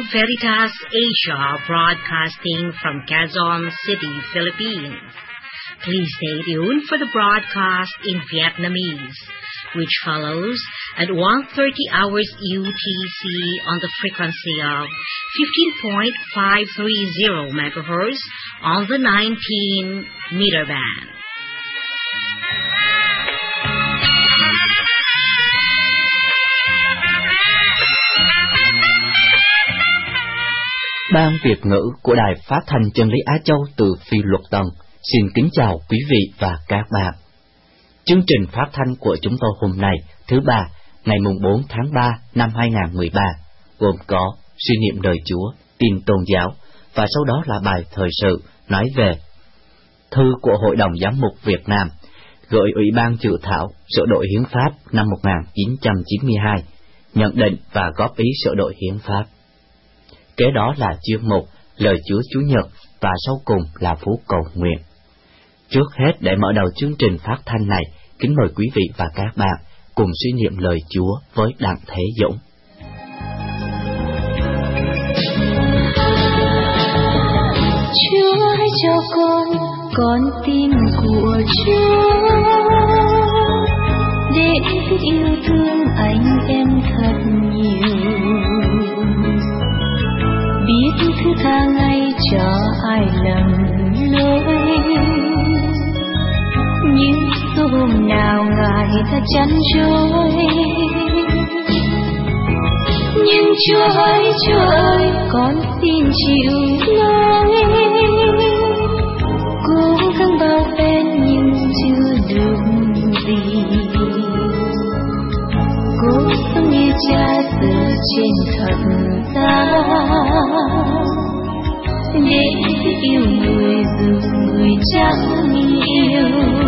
Veritas Asia, broadcasting from Quezon City, Philippines. Please stay tuned for the broadcast in Vietnamese, which follows at 1:30 hours UTC on the frequency of 15.530 MHz on the 19-meter band. Ban Việt ngữ của Đài Phát thanh Chân lý Á Châu từ Phi Luật Tân xin kính chào quý vị và các bạn. Chương trình phát thanh của chúng tôi hôm nay, thứ Ba, ngày 4 tháng 3 năm 2013, gồm có suy niệm đời Chúa, tin tôn giáo, và sau đó là bài thời sự nói về thư của Hội đồng Giám mục Việt Nam gửi Ủy ban dự thảo sửa đổi hiến pháp năm 1992, nhận định và góp ý sửa đổi hiến pháp. Kế đó là chuyên mục Lời Chúa Chủ nhật và sau cùng là phú cầu nguyện. Trước hết, để mở đầu chương trình phát thanh này, kính mời quý vị và các bạn cùng suy niệm lời Chúa với Đặng Thế Dũng. Chúa hãy cho con tim của Chúa, để biết yêu thương anh em thật nhiều, biết thứ tha ngay cho ai lầm lỗi. Nhưng số hôm nào Ngài ta chăn trôi, nhưng Chúa ơi, con xin chịu lỗi. Cố gắng bao phen nhưng chưa được gì, cố sống như Cha xưa trên thật gian, để yêu người dù người chẳng yêu.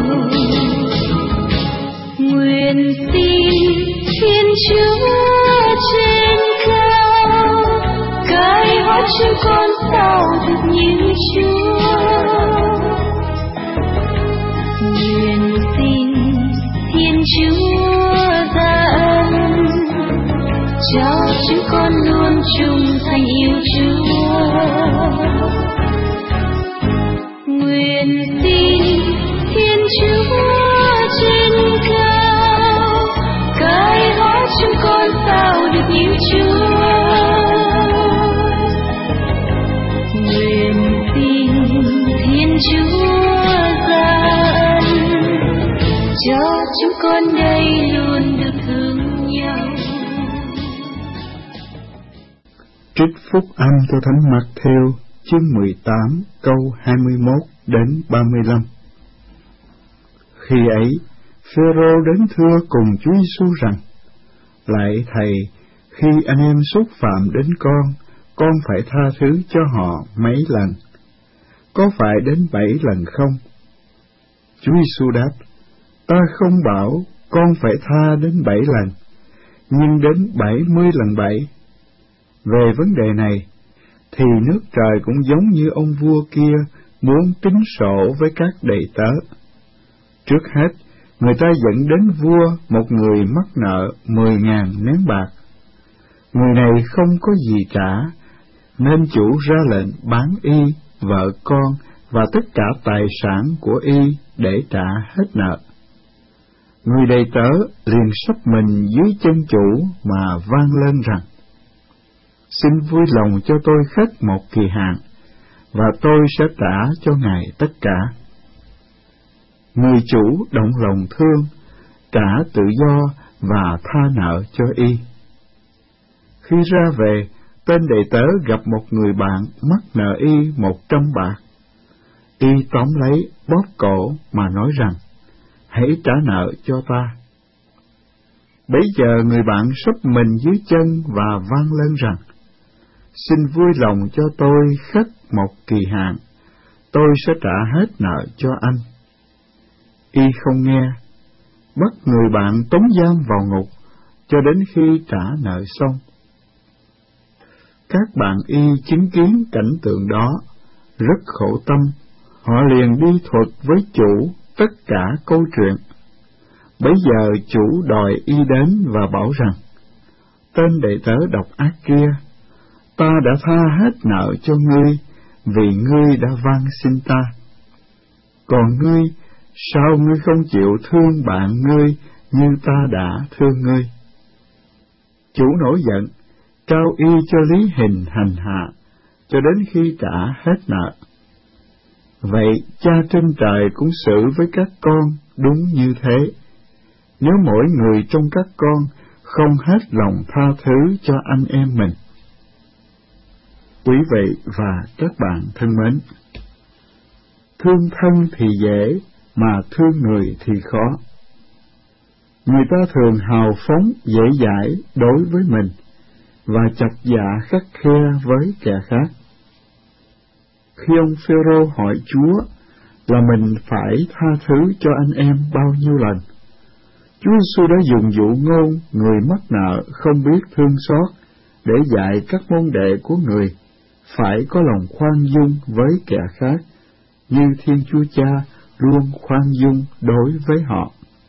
Nguyện xin Thiên Chúa trên cao cai hóa chúng con sao được như Chúa. Nguyện xin Thiên Chúa ra ân cho chúng con luôn chung thành yêu Chúa. Nguyện xin Thiên Chúa trên cao cai hóa chúng con sao được như Chúa. Nguyện xin Thiên Chúa ra ân cho chúng con đây luôn được thương nhau. Trích phúc âm theo Thánh Mác-thêu chương 18 câu 21 đến 35. Khi ấy, Phêrô đến thưa cùng Chúa Giêsu rằng: Lạy Thầy, khi anh em xúc phạm đến con phải tha thứ cho họ mấy lần? Có phải đến 7 lần không? Chúa Giêsu đáp: Ta không bảo con phải tha đến 7 lần, nhưng đến 70 lần 7. Về vấn đề này, thì nước trời cũng giống như ông vua kia muốn tính sổ với các đầy tớ. Trước hết, người ta dẫn đến vua một người mắc nợ 10.000 nén bạc. Người này không có gì trả, nên chủ ra lệnh bán y, vợ con và tất cả tài sản của y để trả hết nợ. Người đầy tớ liền sắp mình dưới chân chủ mà vang lên rằng: Xin vui lòng cho tôi khất một kỳ hạn, và tôi sẽ trả cho ngài tất cả. Người chủ động lòng thương, trả tự do và tha nợ cho y. Khi ra về, tên đầy tớ gặp một người bạn mắc nợ y 100 bạc. Y tóm lấy, bóp cổ mà nói rằng: Hãy trả nợ cho ta. Bấy giờ người bạn sắp mình dưới chân và vang lên rằng: Xin vui lòng cho tôi khất một kỳ hạn, tôi sẽ trả hết nợ cho anh. Y không nghe, bắt người bạn tống giam vào ngục cho đến khi trả nợ xong. Các bạn y chứng kiến cảnh tượng đó, rất khổ tâm, họ liền đi thuật với chủ tất cả câu chuyện. Bấy giờ chủ đòi y đến và bảo rằng: Tên đệ tớ độc ác kia, ta đã tha hết nợ cho ngươi, vì ngươi đã van xin ta. Còn ngươi, sao ngươi không chịu thương bạn ngươi như ta đã thương ngươi? Chủ nổi giận, trao y cho lý hình hành hạ, cho đến khi trả hết nợ. Vậy Cha trên trời cũng xử với các con đúng như thế, nếu mỗi người trong các con không hết lòng tha thứ cho anh em mình. Quý vị và các bạn thân mến, thương thân thì dễ, mà thương người thì khó. Người ta thường hào phóng dễ dãi đối với mình, và chọc dạ khắt khe với kẻ khác. Khi ông Phêrô hỏi Chúa là mình phải tha thứ cho anh em bao nhiêu lần, Chúa Giêsu đã dùng dụ ngôn người mắc nợ không biết thương xót để dạy các môn đệ của người phải có lòng khoan dung với kẻ khác, như Thiên Chúa Cha luôn khoan dung đối với họ.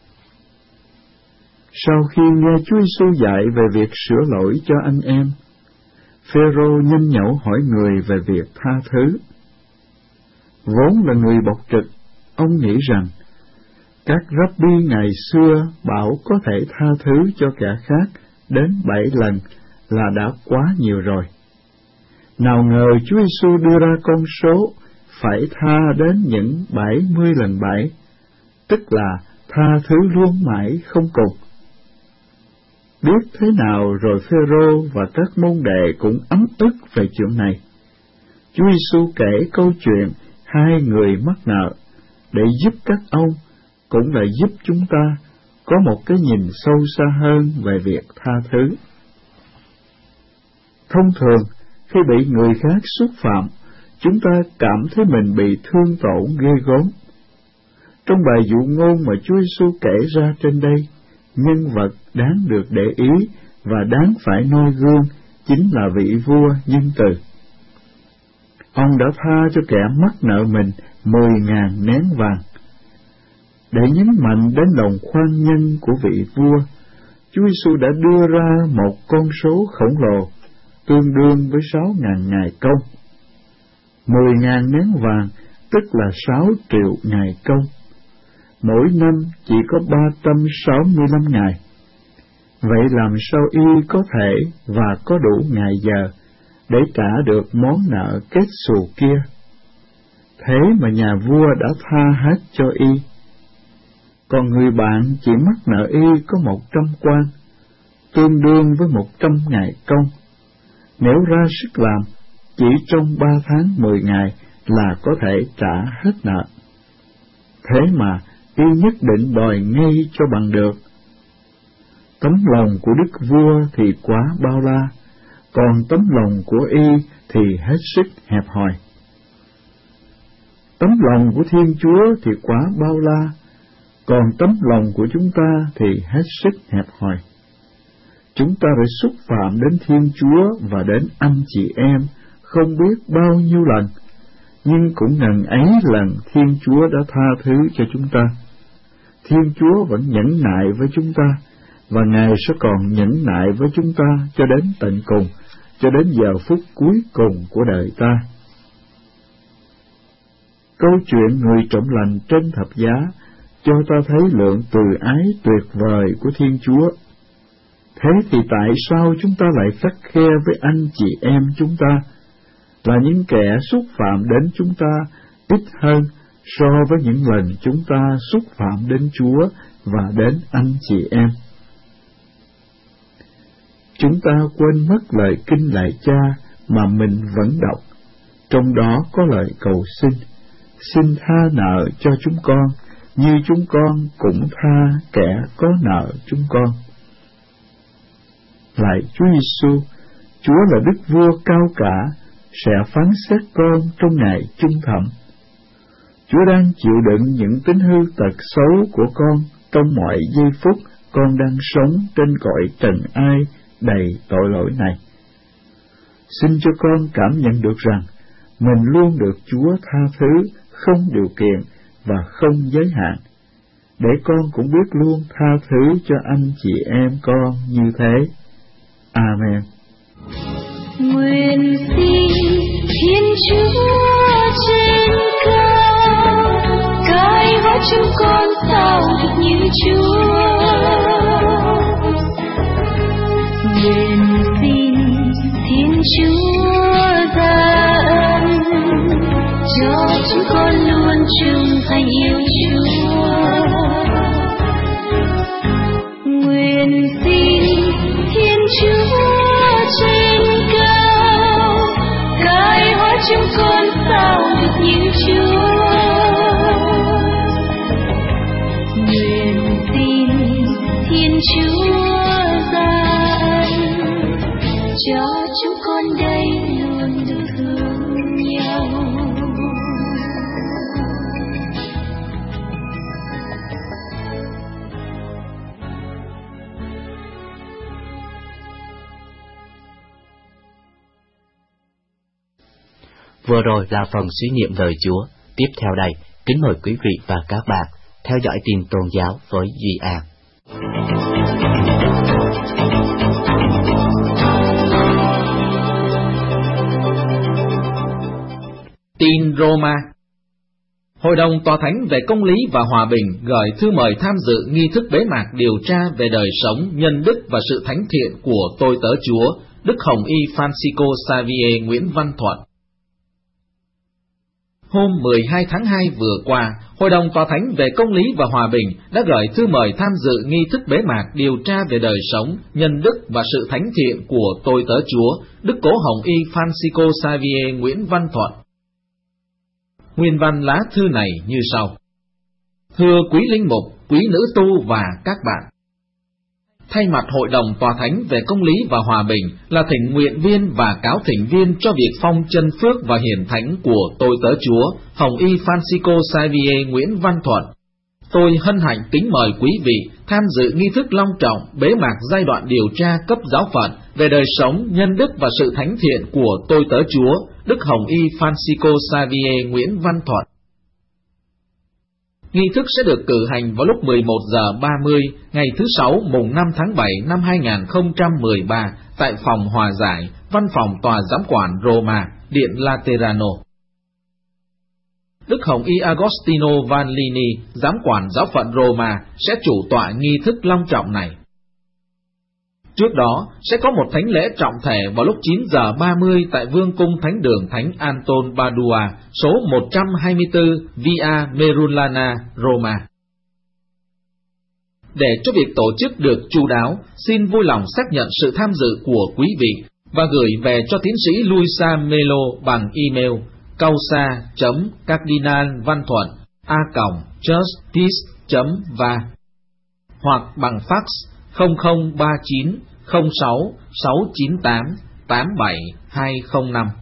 Sau khi nghe Chúa Giêsu dạy về việc sửa lỗi cho anh em, Phêrô nhanh nhẩu hỏi người về việc tha thứ. Vốn là người bộc trực, ông nghĩ rằng các Rabbi ngày xưa bảo có thể tha thứ cho kẻ khác đến 7 lần là đã quá nhiều rồi. Nào ngờ Chúa Giêsu đưa ra con số phải tha đến những 70 lần 7, tức là tha thứ luôn mãi không cùng. Biết thế nào rồi Phêrô và các môn đệ cũng ấm ức về chuyện này. Chúa Giêsu kể câu chuyện hai người mắc nợ để giúp các ông, cũng là giúp chúng ta có một cái nhìn sâu xa hơn về việc tha thứ. Thông thường, khi bị người khác xúc phạm, chúng ta cảm thấy mình bị thương tổn ghê gớm. Trong bài dụ ngôn mà Chúa Giêsu kể ra trên đây, nhân vật đáng được để ý và đáng phải noi gương chính là vị vua nhân từ. Ông đã tha cho kẻ mắc nợ mình 10.000 nén vàng. Để nhấn mạnh đến lòng khoan nhân của vị vua, Chúa Giêsu đã đưa ra một con số khổng lồ, tương đương với 6.000 ngày công. 10.000 nén vàng tức là 6 triệu ngày công. Mỗi năm chỉ có 365 ngày. Vậy làm sao y có thể và có đủ ngày giờ để trả được món nợ kết xù kia? Thế mà nhà vua đã tha hết cho y. Còn người bạn chỉ mắc nợ y có 100 quan, tương đương với 100 ngày công. Nếu ra sức làm, chỉ trong 3 tháng 10 ngày là có thể trả hết nợ. Thế mà y nhất định đòi ngay cho bằng được. Tấm lòng của đức vua thì quá bao la, còn tấm lòng của y thì hết sức hẹp hòi. Tấm lòng của Thiên Chúa thì quá bao la, còn tấm lòng của chúng ta thì hết sức hẹp hòi. Chúng ta đã xúc phạm đến Thiên Chúa và đến anh chị em không biết bao nhiêu lần, nhưng cũng ngần ấy lần Thiên Chúa đã tha thứ cho chúng ta. Thiên Chúa vẫn nhẫn nại với chúng ta, và Ngài sẽ còn nhẫn nại với chúng ta cho đến tận cùng, cho đến giờ phút cuối cùng của đời ta. Câu chuyện người trộm lành trên thập giá cho ta thấy lượng từ ái tuyệt vời của Thiên Chúa. Thế thì tại sao chúng ta lại khắt khe với anh chị em chúng ta, là những kẻ xúc phạm đến chúng ta ít hơn so với những lần chúng ta xúc phạm đến Chúa và đến anh chị em? Chúng ta quên mất lời kinh lạy Cha mà mình vẫn đọc, trong đó có lời cầu xin: xin tha nợ cho chúng con, như chúng con cũng tha kẻ có nợ chúng con. Lạy Chúa Giêsu, Chúa là Đức Vua cao cả, sẽ phán xét con trong ngày chung thẩm. Chúa đang chịu đựng những tính hư tật xấu của con trong mọi giây phút con đang sống trên cõi trần ai đầy tội lỗi này. Xin cho con cảm nhận được rằng mình luôn được Chúa tha thứ không điều kiện và không giới hạn, để con cũng biết luôn tha thứ cho anh chị em con như thế. Amen. Nguyện Chúa trên cao, cài hóa chúng con sao được như Chúa. Nguyện xin Thiên Chúa ra ân, cho chúng con luôn trung thành yêu Chúa. Nguyện xin Thiên Chúa trên cao, cài hóa chúng con sao được như Chúa. Nguyện xin Thiên Chúa ra ân, cho chúng con đây luôn được thương nhau. Vừa rồi là phần suy niệm lời Chúa. Tiếp theo đây, kính mời quý vị và các bạn theo dõi tin tôn giáo với Duy An. Tin Roma. Hội đồng Tòa Thánh về Công lý và Hòa bình gửi thư mời tham dự nghi thức bế mạc điều tra về đời sống, nhân đức và sự thánh thiện của tôi tớ Chúa, Đức Hồng Y Francisco Xavier Nguyễn Văn Thuận. Hôm 12 tháng 2 vừa qua, Hội đồng Tòa Thánh về Công lý và Hòa bình đã gửi thư mời tham dự nghi thức bế mạc điều tra về đời sống, nhân đức và sự thánh thiện của tôi tớ Chúa, Đức Cố Hồng Y Francisco Xavier Nguyễn Văn Thuận. Nguyên văn lá thư này như sau. Thưa quý linh mục, quý nữ tu và các bạn, thay mặt Hội đồng Tòa Thánh về Công lý và Hòa bình là thỉnh nguyện viên và cáo thỉnh viên cho việc phong chân phước và hiển thánh của tôi tớ Chúa, Hồng Y Francisco Xavier Nguyễn Văn Thuận, tôi hân hạnh kính mời quý vị tham dự nghi thức long trọng bế mạc giai đoạn điều tra cấp giáo phận về đời sống, nhân đức và sự thánh thiện của tôi tớ Chúa, Đức Hồng Y Francisco Xavier Nguyễn Văn Thuận. Nghi thức sẽ được cử hành vào lúc 11 giờ 30 ngày thứ Sáu mùng 5 tháng 7 năm 2013 tại phòng hòa giải, văn phòng tòa giám quản Roma, Điện Laterano. Đức Hồng Y Agostino Vanlini, giám quản giáo phận Roma, sẽ chủ tọa nghi thức long trọng này. Trước đó, sẽ có một thánh lễ trọng thể vào lúc 9 giờ 30 tại Vương cung Thánh đường Thánh Anton Padua, số 124 Via Merulana, Roma. Để cho việc tổ chức được chu đáo, xin vui lòng xác nhận sự tham dự của quý vị và gửi về cho tiến sĩ Luisa Melo bằng email causa.cardinalvanthuận@churchpeace.va hoặc bằng fax 0039 06 698 87205.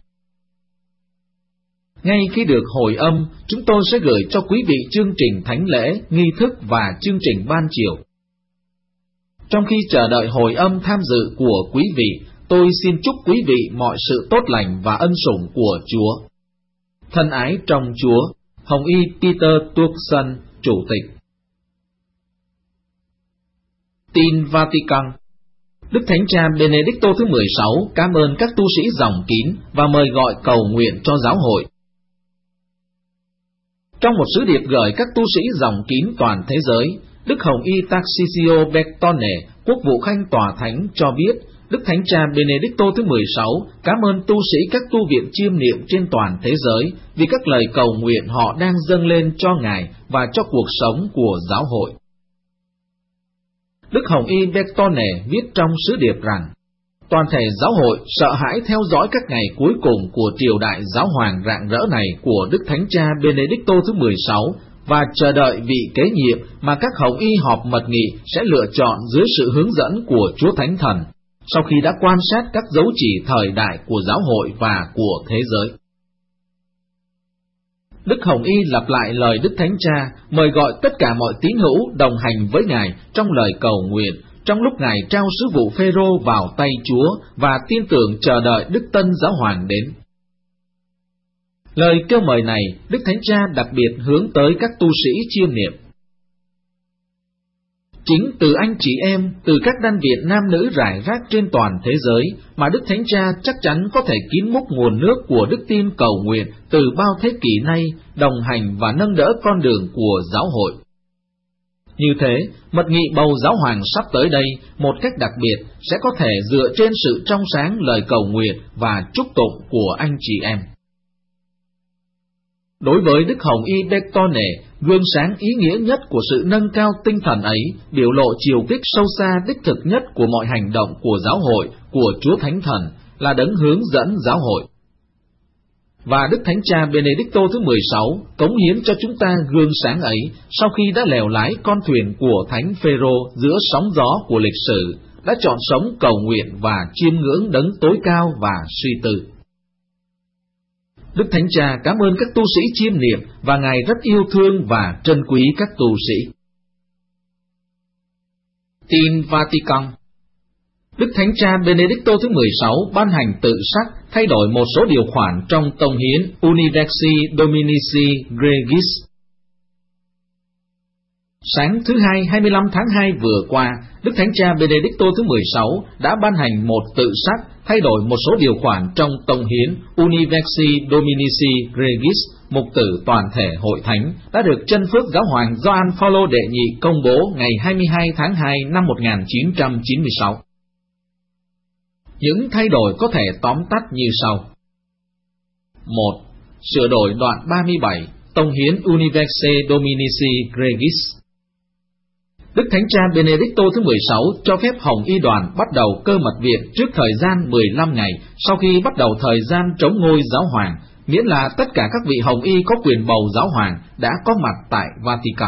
Ngay khi được hồi âm, chúng tôi sẽ gửi cho quý vị chương trình thánh lễ, nghi thức và chương trình ban chiều. Trong khi chờ đợi hồi âm tham dự của quý vị, tôi xin chúc quý vị mọi sự tốt lành và ân sủng của Chúa. Thân ái trong Chúa, Hồng Y Peter Turkson, Chủ tịch. Tin Vatican. Đức Thánh Cha Benedicto thứ 16 cảm ơn các tu sĩ dòng kín và mời gọi cầu nguyện cho giáo hội. Trong một sứ điệp gửi các tu sĩ dòng kín toàn thế giới, Đức Hồng Y Tarcisio Bertone, Quốc vụ Khanh Tòa Thánh cho biết, Đức Thánh Cha Benedicto thứ 16 cảm ơn tu sĩ các tu viện chiêm niệm trên toàn thế giới vì các lời cầu nguyện họ đang dâng lên cho Ngài và cho cuộc sống của giáo hội. Đức Hồng Y Bertone viết trong sứ điệp rằng, toàn thể giáo hội sợ hãi theo dõi các ngày cuối cùng của triều đại giáo hoàng rạng rỡ này của Đức Thánh Cha Benedicto thứ 16 và chờ đợi vị kế nhiệm mà các Hồng Y họp mật nghị sẽ lựa chọn dưới sự hướng dẫn của Chúa Thánh Thần, sau khi đã quan sát các dấu chỉ thời đại của giáo hội và của thế giới. Đức Hồng Y lặp lại lời Đức Thánh Cha, mời gọi tất cả mọi tín hữu đồng hành với Ngài trong lời cầu nguyện, trong lúc Ngài trao sứ vụ Phêrô vào tay Chúa và tin tưởng chờ đợi Đức Tân Giáo Hoàng đến. Lời kêu mời này, Đức Thánh Cha đặc biệt hướng tới các tu sĩ chiêm niệm. Chính từ anh chị em, từ các đan viện nam nữ rải rác trên toàn thế giới, mà Đức Thánh Cha chắc chắn có thể kín múc nguồn nước của đức tin cầu nguyện từ bao thế kỷ nay, đồng hành và nâng đỡ con đường của giáo hội. Như thế, mật nghị bầu giáo hoàng sắp tới đây, một cách đặc biệt, sẽ có thể dựa trên sự trong sáng lời cầu nguyện và chúc tụng của anh chị em. Đối với Đức Hồng Y Bertone, gương sáng ý nghĩa nhất của sự nâng cao tinh thần ấy, biểu lộ chiều kích sâu xa đích thực nhất của mọi hành động của giáo hội, của Chúa Thánh Thần, là đấng hướng dẫn giáo hội. Và Đức Thánh Cha Benedicto thứ 16 cống hiến cho chúng ta gương sáng ấy sau khi đã lèo lái con thuyền của Thánh Phêrô giữa sóng gió của lịch sử, đã chọn sống cầu nguyện và chiêm ngưỡng đấng tối cao và suy tư. Đức Thánh Cha cảm ơn các tu sĩ chiêm niệm và Ngài rất yêu thương và trân quý các tu sĩ. Tin Vatican. Đức Thánh Cha Benedicto thứ 16 ban hành tự sắc thay đổi một số điều khoản trong tông hiến Universi Dominici Gregis. Sáng thứ Hai 25 tháng 2 vừa qua, Đức Thánh Cha Benedicto thứ 16 đã ban hành một tự sắc thay đổi một số điều khoản trong tông hiến Universi Dominici Gregis, mục tử toàn thể hội thánh, đã được chân phước giáo hoàng Gioan Phaolô đệ nhị công bố ngày 22 tháng 2 năm 1996. Những thay đổi có thể tóm tắt như sau. 1. Sửa đổi đoạn 37, tông hiến Universi Dominici Gregis. Đức Thánh Cha Benedicto thứ 16 cho phép Hồng Y đoàn bắt đầu cơ mật viện trước thời gian 15 ngày sau khi bắt đầu thời gian trống ngôi giáo hoàng, miễn là tất cả các vị Hồng Y có quyền bầu giáo hoàng đã có mặt tại Vatican.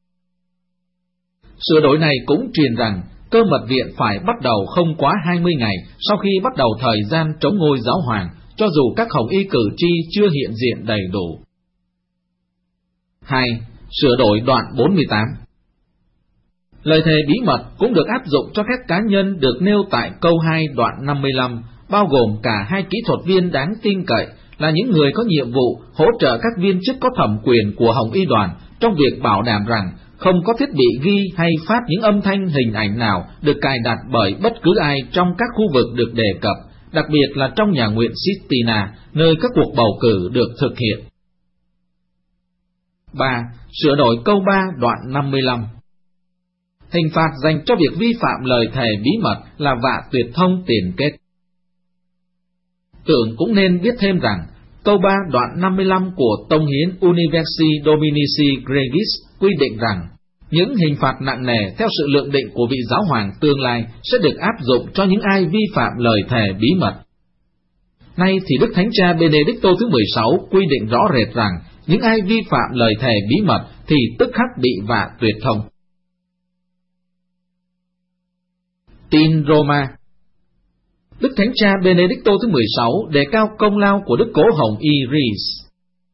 Sửa đổi này cũng truyền rằng cơ mật viện phải bắt đầu không quá 20 ngày sau khi bắt đầu thời gian trống ngôi giáo hoàng, cho dù các Hồng Y cử tri chưa hiện diện đầy đủ. 2. Sửa đổi đoạn 48. Lời thề bí mật cũng được áp dụng cho các cá nhân được nêu tại câu 2 đoạn 55, bao gồm cả hai kỹ thuật viên đáng tin cậy, là những người có nhiệm vụ hỗ trợ các viên chức có thẩm quyền của Hồng Y đoàn trong việc bảo đảm rằng không có thiết bị ghi hay phát những âm thanh hình ảnh nào được cài đặt bởi bất cứ ai trong các khu vực được đề cập, đặc biệt là trong nhà nguyện Sistina, nơi các cuộc bầu cử được thực hiện. 3. Sửa đổi câu 3 đoạn 55. Hình phạt dành cho việc vi phạm lời thề bí mật là vạ tuyệt thông tiền kết. Tưởng cũng nên biết thêm rằng, câu 3 đoạn 55 của tông hiến Universi Dominici Gregis quy định rằng, những hình phạt nặng nề theo sự lượng định của vị giáo hoàng tương lai sẽ được áp dụng cho những ai vi phạm lời thề bí mật. Nay thì Đức Thánh Cha Benedicto thứ 16 quy định rõ rệt rằng, những ai vi phạm lời thề bí mật thì tức khắc bị vạ tuyệt thông. Tin Roma. Đức Thánh Cha Benedicto thứ 16 đề cao công lao của Đức Cố Hồng Y Rees.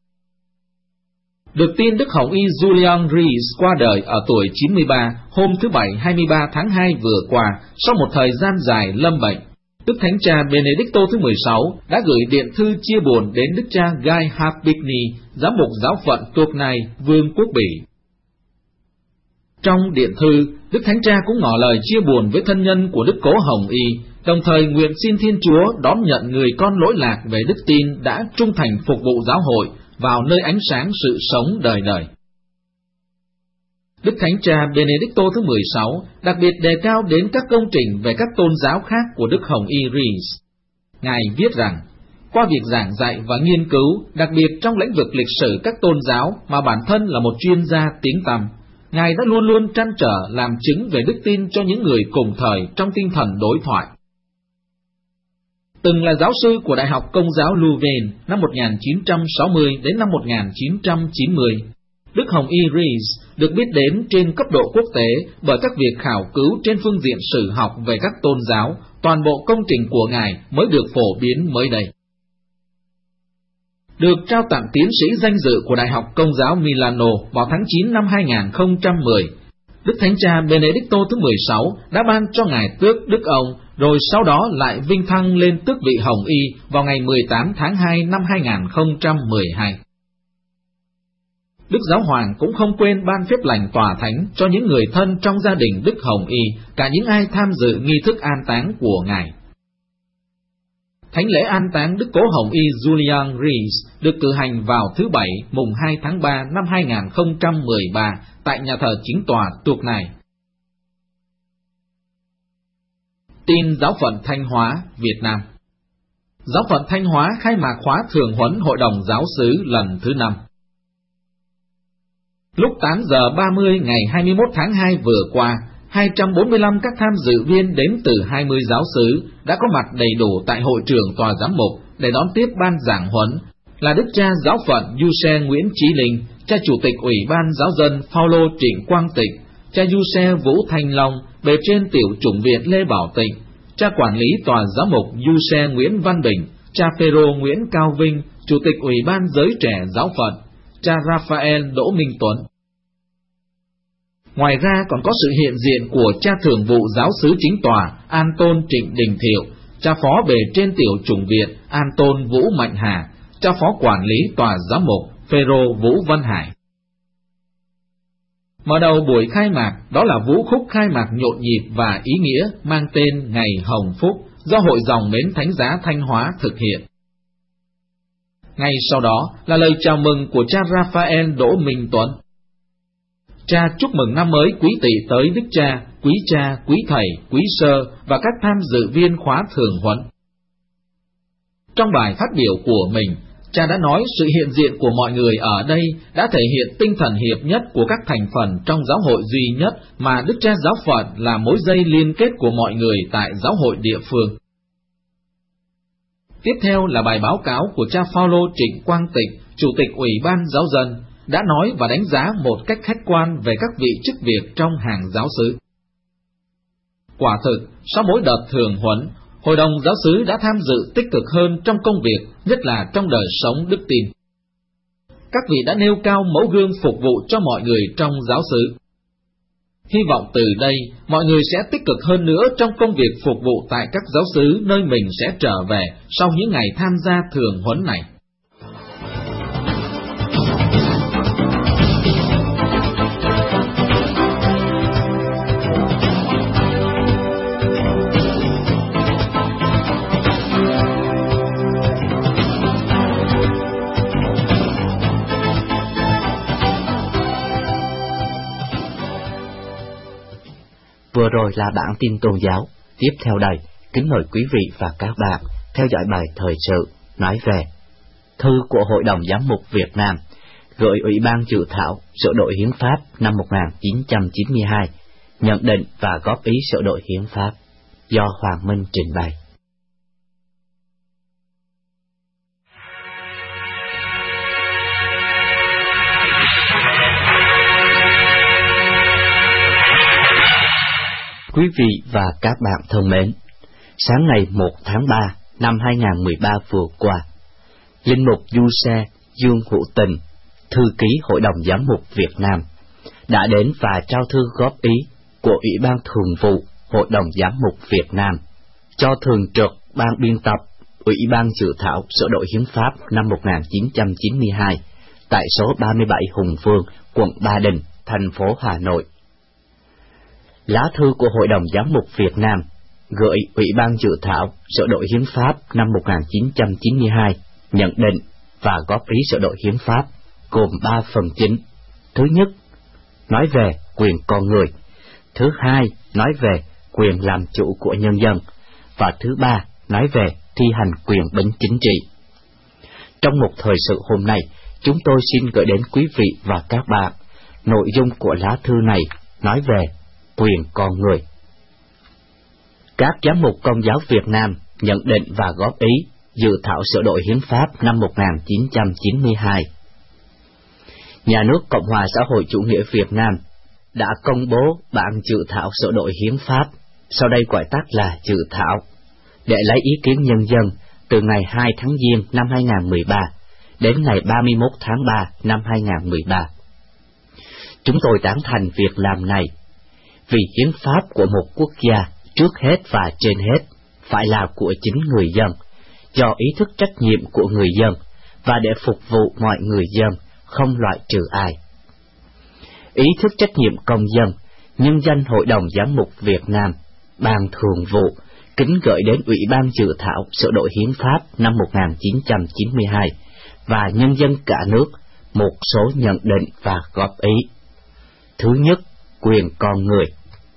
Được tin Đức Hồng Y Julian Rees qua đời ở tuổi 93 hôm thứ Bảy 23 tháng 2 vừa qua, sau một thời gian dài lâm bệnh. Đức Thánh Cha Benedicto thứ 16 đã gửi điện thư chia buồn đến Đức Cha Guy Harpigny, giám mục giáo phận Tournai, Vương quốc Bỉ. Trong điện thư, Đức Thánh Cha cũng ngỏ lời chia buồn với thân nhân của Đức Cố Hồng Y, đồng thời nguyện xin Thiên Chúa đón nhận người con lỗi lạc về đức tin đã trung thành phục vụ giáo hội vào nơi ánh sáng sự sống đời đời. Đức Thánh Cha Benedicto thứ 16 đặc biệt đề cao đến các công trình về các tôn giáo khác của Đức Hồng Y Rees. Ngài viết rằng, qua việc giảng dạy và nghiên cứu, đặc biệt trong lĩnh vực lịch sử các tôn giáo mà bản thân là một chuyên gia tiếng tăm, Ngài đã luôn luôn trăn trở làm chứng về đức tin cho những người cùng thời trong tinh thần đối thoại. Từng là giáo sư của Đại học Công giáo Louvain năm 1960 đến năm 1990, Đức Hồng Y Rees được biết đến trên cấp độ quốc tế bởi các việc khảo cứu trên phương diện sử học về các tôn giáo, toàn bộ công trình của Ngài mới được phổ biến mới đây. Được trao tặng tiến sĩ danh dự của Đại học Công giáo Milano vào tháng 9 năm 2010, Đức Thánh Cha Benedicto thứ 16 đã ban cho Ngài tước Đức ông, rồi sau đó lại vinh thăng lên tước vị Hồng Y vào ngày 18 tháng 2 năm 2012. Đức Giáo Hoàng cũng không quên ban phép lành tòa thánh cho những người thân trong gia đình Đức Hồng Y, cả những ai tham dự nghi thức an táng của Ngài. Thánh lễ an táng Đức Cố Hồng Y Julian Rees được cử hành vào thứ Bảy mùng 2 tháng 3 năm 2013 tại nhà thờ chính tòa thuộc này. Tin Giáo phận Thanh Hóa, Việt Nam. Giáo phận Thanh Hóa khai mạc khóa thường huấn Hội đồng Giáo xứ lần thứ 5. Lúc 8 giờ 30 ngày 21 tháng 2 vừa qua, 245 các tham dự viên đến từ 20 giáo xứ đã có mặt đầy đủ tại hội trường tòa giám mục để đón tiếp ban giảng huấn là Đức cha Giáo phận Giuse Nguyễn Chí Linh, cha chủ tịch Ủy ban Giáo dân Phaolô Trịnh Quang Tịch, cha Giuse Vũ Thanh Long, bề trên tiểu chủng viện Lê Bảo Tịnh, cha quản lý tòa giám mục Giuse Nguyễn Văn Bình, cha Phêrô Nguyễn Cao Vinh, chủ tịch Ủy ban Giới trẻ Giáo phận, cha Raphael Đỗ Minh Tuấn. Ngoài ra còn có sự hiện diện của cha thường vụ giáo xứ chính tòa An Tôn Trịnh Đình Thiệu, cha phó bề trên tiểu chủng viện An Tôn Vũ Mạnh Hà, cha phó quản lý tòa giám mục Phêrô Vũ Văn Hải. Mở đầu buổi khai mạc đó là vũ khúc khai mạc nhộn nhịp và ý nghĩa mang tên Ngày Hồng Phúc do Hội Dòng Mến Thánh Giá Thanh Hóa thực hiện. Ngay sau đó là lời chào mừng của cha Raphael Đỗ Minh Tuấn. Cha chúc mừng năm mới quý Tỵ tới Đức cha, quý thầy, quý sơ và các tham dự viên khóa thường huấn. Trong bài phát biểu của mình, cha đã nói sự hiện diện của mọi người ở đây đã thể hiện tinh thần hiệp nhất của các thành phần trong giáo hội duy nhất mà Đức cha Giáo phận là mối dây liên kết của mọi người tại giáo hội địa phương. Tiếp theo là bài báo cáo của cha Phaolô Trịnh Quang Tịch, chủ tịch Ủy ban Giáo dân, đã nói và đánh giá một cách khách quan về các vị chức việc trong hàng giáo xứ. Quả thực, sau mỗi đợt thường huấn, Hội đồng Giáo xứ đã tham dự tích cực hơn trong công việc, nhất là trong đời sống đức tin. Các vị đã nêu cao mẫu gương phục vụ cho mọi người trong giáo xứ. Hy vọng từ đây, mọi người sẽ tích cực hơn nữa trong công việc phục vụ tại các giáo xứ nơi mình sẽ trở về sau những ngày tham gia thường huấn này. Vừa rồi là bản tin tôn giáo. Tiếp theo đây, kính mời quý vị và các bạn theo dõi bài thời sự nói về thư của Hội đồng Giám mục Việt Nam gửi Ủy ban dự thảo sửa đổi hiến pháp năm 1992, nhận định và góp ý sửa đổi hiến pháp, do Hoàng Minh trình bày. Quý vị và các bạn thân mến, sáng ngày 1 tháng 3 năm 2013 vừa qua, Linh mục Giuse Dương Hữu Tình, thư ký Hội đồng Giám mục Việt Nam, đã đến và trao thư góp ý của Ủy ban Thường vụ Hội đồng Giám mục Việt Nam cho Thường trực Ban biên tập Ủy ban dự thảo sửa đổi hiến pháp năm 1992 tại số 37 Hùng Vương, quận Ba Đình, thành phố Hà Nội. Lá thư của Hội đồng Giám mục Việt Nam gửi Ủy ban dự thảo sửa đổi hiến pháp năm 1992, nhận định và góp ý sửa đổi hiến pháp gồm 3 phần chính. Thứ nhất, nói về quyền con người. Thứ hai, nói về quyền làm chủ của nhân dân. Và thứ ba, nói về thi hành quyền bính chính trị. Trong một thời sự hôm nay, chúng tôi xin gửi đến quý vị và các bạn nội dung của lá thư này nói về quyền con người. Các giám mục Công giáo Việt Nam nhận định và góp ý dự thảo sửa đổi hiến pháp năm 1992. Nhà nước Cộng hòa xã hội chủ nghĩa Việt Nam đã công bố bản dự thảo sửa đổi hiến pháp, sau đây gọi tắt là dự thảo, để lấy ý kiến nhân dân từ ngày 2 tháng Giêng năm 2013 đến ngày 31 tháng 3 năm 2013. Chúng tôi tán thành việc làm này, vì hiến pháp của một quốc gia trước hết và trên hết phải là của chính người dân, do ý thức trách nhiệm của người dân, và để phục vụ mọi người dân không loại trừ ai. Ý thức trách nhiệm công dân, nhân danh Hội đồng Giám mục Việt Nam, Ban Thường vụ kính gửi đến Ủy ban dự thảo sửa đổi hiến pháp năm 1992 và nhân dân cả nước một số nhận định và góp ý. Thứ nhất, quyền con người.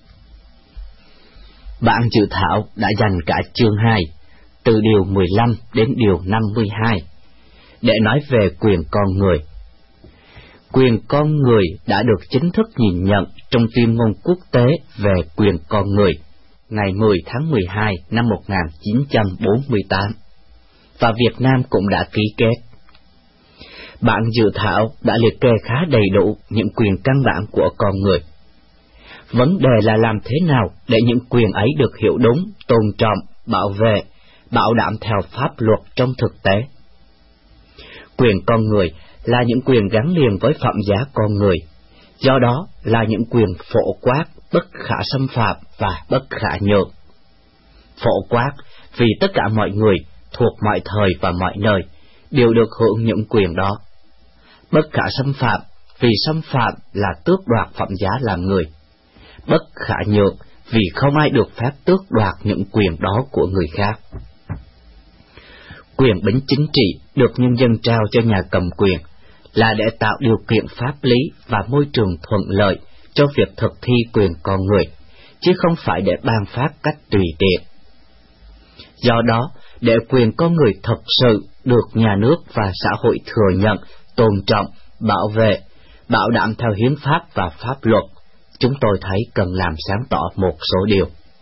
Bản dự thảo đã dành cả chương 2, từ điều 15 đến điều 52, để nói về quyền con người. Quyền con người đã được chính thức nhìn nhận trong tuyên ngôn quốc tế về quyền con người ngày 10 tháng 12 năm 1948, và Việt Nam cũng đã ký kết. Bản dự thảo đã liệt kê khá đầy đủ những quyền căn bản của con người. Vấn đề là làm thế nào để những quyền ấy được hiểu đúng, tôn trọng, bảo vệ, bảo đảm theo pháp luật trong thực tế. Quyền con người là những quyền gắn liền với phẩm giá con người, do đó là những quyền phổ quát, bất khả xâm phạm và bất khả nhượng. Phổ quát vì tất cả mọi người thuộc mọi thời và mọi nơi đều được hưởng những quyền đó. Bất khả xâm phạm vì xâm phạm là tước đoạt phẩm giá làm người. Bất khả nhượng vì không ai được phép tước đoạt những quyền đó của người khác. Quyền bính chính trị được nhân dân trao cho nhà cầm quyền là để tạo điều kiện pháp lý và môi trường thuận lợi cho việc thực thi quyền con người, chứ không phải để ban phát cách tùy tiện. Do đó, để quyền con người thực sự được nhà nước và xã hội thừa nhận, tôn trọng, bảo vệ, bảo đảm theo hiến pháp và pháp luật, chúng tôi thấy cần làm sáng tỏ một số điều.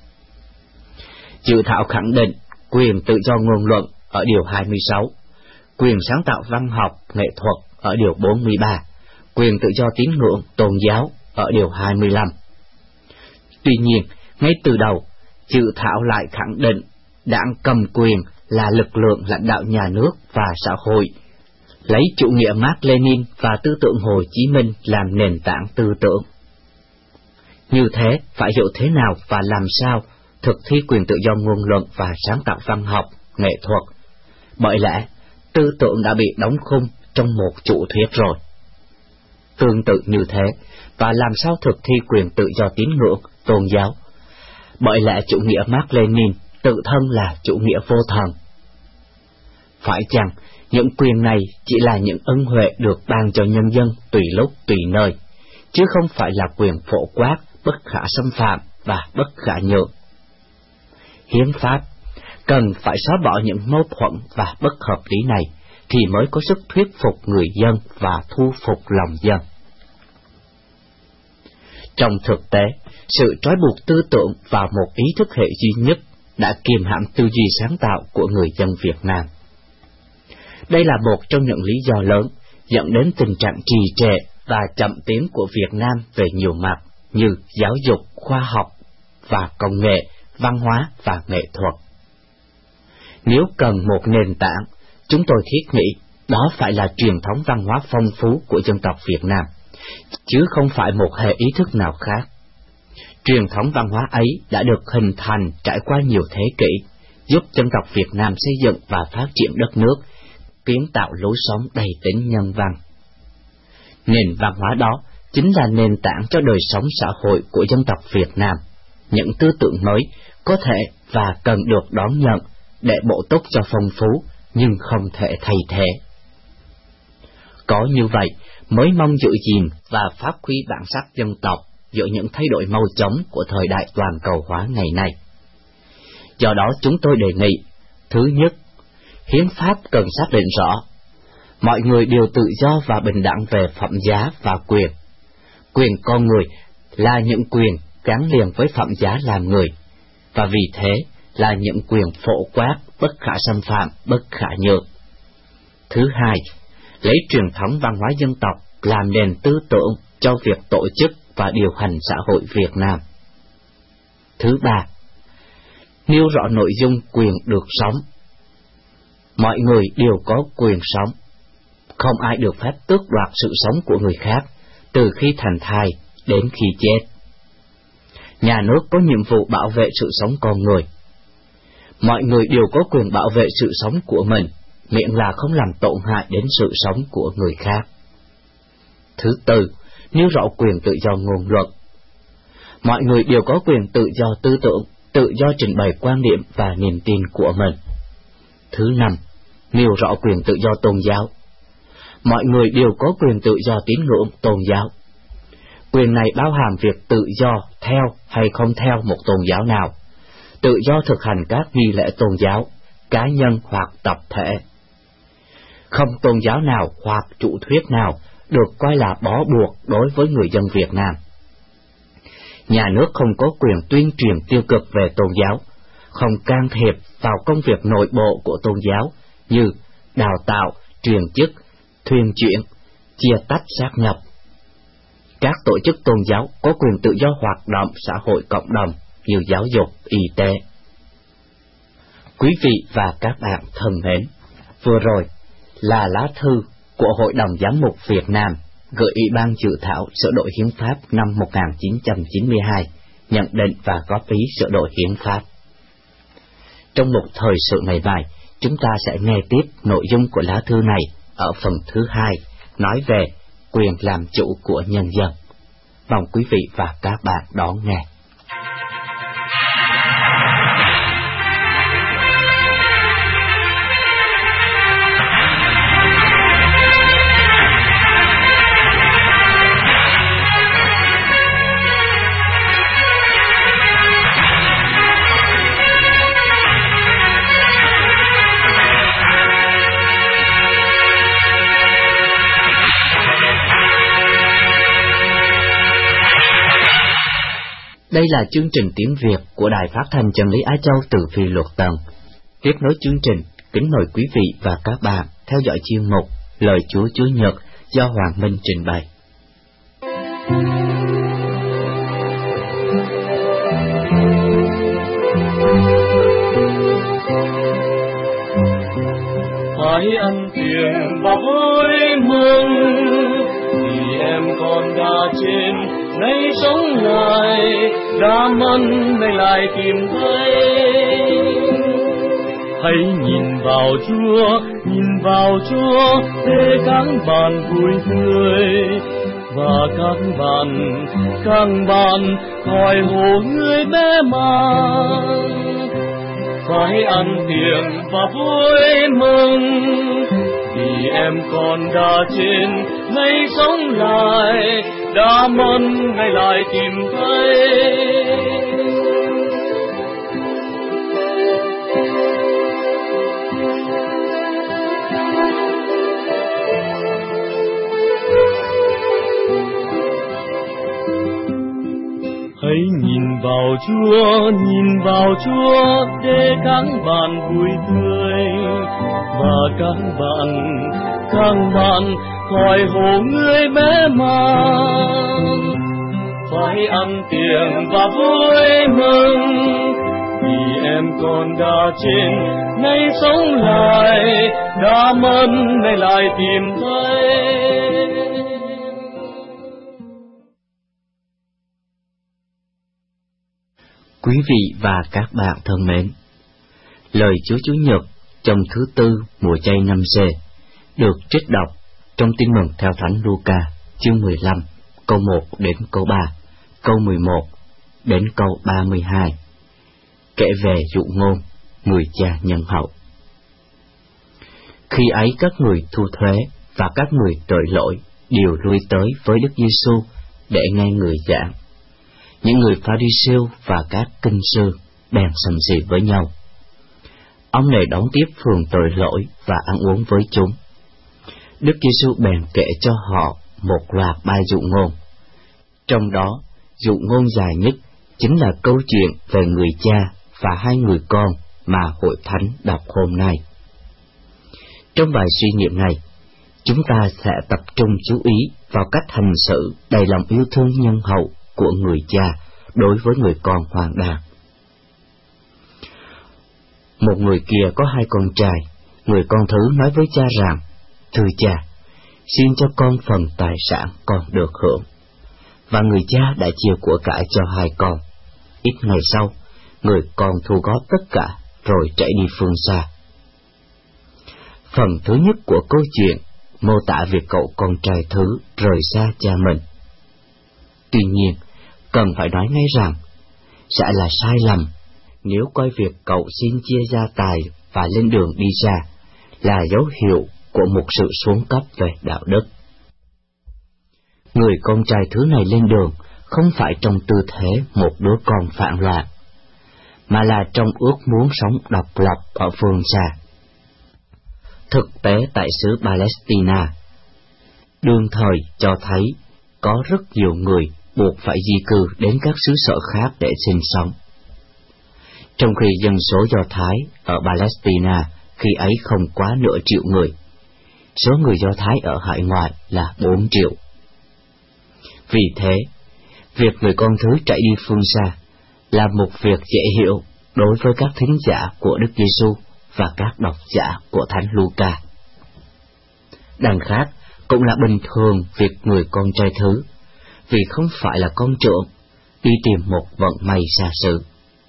Dự thảo khẳng định quyền tự do ngôn luận ở điều 26, quyền sáng tạo văn học, nghệ thuật ở điều 43, quyền tự do tín ngưỡng, tôn giáo ở điều 25. Tuy nhiên, ngay từ đầu, dự thảo lại khẳng định đảng cầm quyền là lực lượng lãnh đạo nhà nước và xã hội, lấy chủ nghĩa Mác Lênin và tư tưởng Hồ Chí Minh làm nền tảng tư tưởng. Như thế, phải hiểu thế nào và làm sao thực thi quyền tự do ngôn luận và sáng tạo văn học, nghệ thuật. Bởi lẽ, tư tưởng đã bị đóng khung trong một chủ thuyết rồi. Tương tự như thế, và làm sao thực thi quyền tự do tín ngưỡng, tôn giáo? Bởi lẽ chủ nghĩa Mác Lênin tự thân là chủ nghĩa vô thần. Phải chăng những quyền này chỉ là những ân huệ được ban cho nhân dân tùy lúc tùy nơi, chứ không phải là quyền phổ quát, bất khả xâm phạm và bất khả nhượng? Hiến pháp cần phải xóa bỏ những mâu thuẫn và bất hợp lý này thì mới có sức thuyết phục người dân và thu phục lòng dân. Trong thực tế, sự trói buộc tư tưởng vào một ý thức hệ duy nhất đã kiềm hãm tư duy sáng tạo của người dân Việt Nam. Đây là một trong những lý do lớn dẫn đến tình trạng trì trệ và chậm tiến của Việt Nam về nhiều mặt như giáo dục, khoa học và công nghệ, văn hóa và nghệ thuật. Nếu cần một nền tảng, chúng tôi thiết nghĩ đó phải là truyền thống văn hóa phong phú của dân tộc Việt Nam, chứ không phải một hệ ý thức nào khác. Truyền thống văn hóa ấy đã được hình thành trải qua nhiều thế kỷ, giúp dân tộc Việt Nam xây dựng và phát triển đất nước, kiến tạo lối sống đầy tính nhân văn. Nền văn hóa đó chính là nền tảng cho đời sống xã hội của dân tộc Việt Nam. Những tư tưởng mới có thể và cần được đón nhận để bổ túc cho phong phú, nhưng không thể thay thế. Có như vậy mới mong giữ gìn và phát huy bản sắc dân tộc giữa những thay đổi mau chóng của thời đại toàn cầu hóa ngày nay. Do đó chúng tôi đề nghị, thứ nhất, hiến pháp cần xác định rõ, mọi người đều tự do và bình đẳng về phẩm giá và quyền. Quyền con người là những quyền gắn liền với phẩm giá làm người, và vì thế là những quyền phổ quát, bất khả xâm phạm, bất khả nhượng. Thứ hai, lấy truyền thống văn hóa dân tộc làm nền tư tưởng cho việc tổ chức và điều hành xã hội Việt Nam. Thứ ba, nêu rõ nội dung quyền được sống. Mọi người đều có quyền sống. Không ai được phép tước đoạt sự sống của người khác, từ khi thành thai đến khi chết. Nhà nước có nhiệm vụ bảo vệ sự sống con người. Mọi người đều có quyền bảo vệ sự sống của mình, miễn là không làm tổn hại đến sự sống của người khác. Thứ tư, nêu rõ quyền tự do ngôn luận. Mọi người đều có quyền tự do tư tưởng, tự do trình bày quan điểm và niềm tin của mình. Thứ năm, nêu rõ quyền tự do tôn giáo. Mọi người đều có quyền tự do tín ngưỡng tôn giáo. Quyền này bao hàm việc tự do theo hay không theo một tôn giáo nào, tự do thực hành các nghi lễ tôn giáo, cá nhân hoặc tập thể. Không tôn giáo nào hoặc chủ thuyết nào được coi là bó buộc đối với người dân Việt Nam. Nhà nước không có quyền tuyên truyền tiêu cực về tôn giáo, không can thiệp vào công việc nội bộ của tôn giáo như đào tạo, truyền chức, thuyên chuyển, chia tách sát nhập. Các tổ chức tôn giáo có quyền tự do hoạt động xã hội cộng đồng như giáo dục, y tế. Quý vị và các bạn thân mến, vừa rồi là lá thư của Hội đồng Giám mục Việt Nam gửi Ủy ban dự thảo sửa đổi hiến pháp năm 1992, nhận định và góp ý sửa đổi hiến pháp. Trong một thời sự ngày mai, chúng ta sẽ nghe tiếp nội dung của lá thư này ở phần thứ 2, nói về quyền làm chủ của nhân dân. Mong quý vị và các bạn đón nghe. Đây là chương trình tiếng Việt của Đài Phát thanh Chân lý Á Châu từ Phi Luật Tân. Tiếp nối chương trình, kính mời quý vị và các bạn theo dõi chuyên mục Lời Chúa Chúa Nhật do Hoàng Minh trình bày. Hãy ăn tiền và vui mừng vì em con đã trên nay sống lại, đã mất nay lại tìm thấy. Hãy nhìn vào Chúa để các bạn vui tươi, và các bạn khỏi hổ người bé màng. Phải ăn tiền và vui mừng vì em con đã trên nay sống lại, đã mất ngày lại tìm thấy. Hãy nhìn vào Chúa để các bạn vui tươi, và các bạn khỏi hổ người bé màng. Phải ăn tiền và vui mừng vì em con đã trên nay sống lại, đã mất nay lại tìm thấy. Quý vị và các bạn thân mến, lời Chúa Chúa Nhật trong thứ tư mùa chay năm C được trích đọc trong Tin mừng theo Thánh Luca chương 15 câu 1 đến câu 3, câu 11 đến câu 32, kể về dụ ngôn người cha nhân hậu. Khi ấy các người thu thuế và các người tội lỗi đều lui tới với Đức Giêsu để nghe người giảng. Những người Pha-ri-siêu và các kinh sư bèn sầm xì với nhau. Ông này đón tiếp phường tội lỗi và ăn uống với chúng. Đức Giêsu bèn kể cho họ một loạt bài dụ ngôn. Trong đó, dụ ngôn dài nhất chính là câu chuyện về người cha và hai người con mà Hội Thánh đọc hôm nay. Trong bài suy nghiệm này, chúng ta sẽ tập trung chú ý vào cách hành xử đầy lòng yêu thương nhân hậu của người cha đối với người con hoang đàn. Một người kia có hai con trai. Người con thứ nói với cha rằng: "Thưa cha, xin cho con phần tài sản con được hưởng." Và người cha đã chia của cải cho hai con. Ít ngày sau, người con thu góp tất cả rồi chạy đi phương xa. Phần thứ nhất của câu chuyện mô tả việc cậu con trai thứ rời xa cha mình. Tuy nhiên, cần phải nói ngay rằng, sẽ là sai lầm nếu coi việc cậu xin chia gia tài và lên đường đi ra là dấu hiệu của một sự xuống cấp về đạo đức. Người con trai thứ này lên đường không phải trong tư thế một đứa con phản loạn, mà là trong ước muốn sống độc lập ở phương xa. Thực tế tại xứ Palestina, đương thời cho thấy có rất nhiều người buộc phải di cư đến các xứ sở khác để sinh sống. Trong khi dân số Do Thái ở Palestina khi ấy không quá nửa triệu người, số người Do Thái ở hải ngoại là 4 triệu. Vì thế, việc người con thứ chạy đi phương xa là một việc dễ hiểu đối với các thính giả của Đức Giêsu và các độc giả của Thánh Luca. Đằng khác, cũng là bình thường việc người con trai thứ, vì không phải là con trưởng, đi tìm một vận may xa xứ.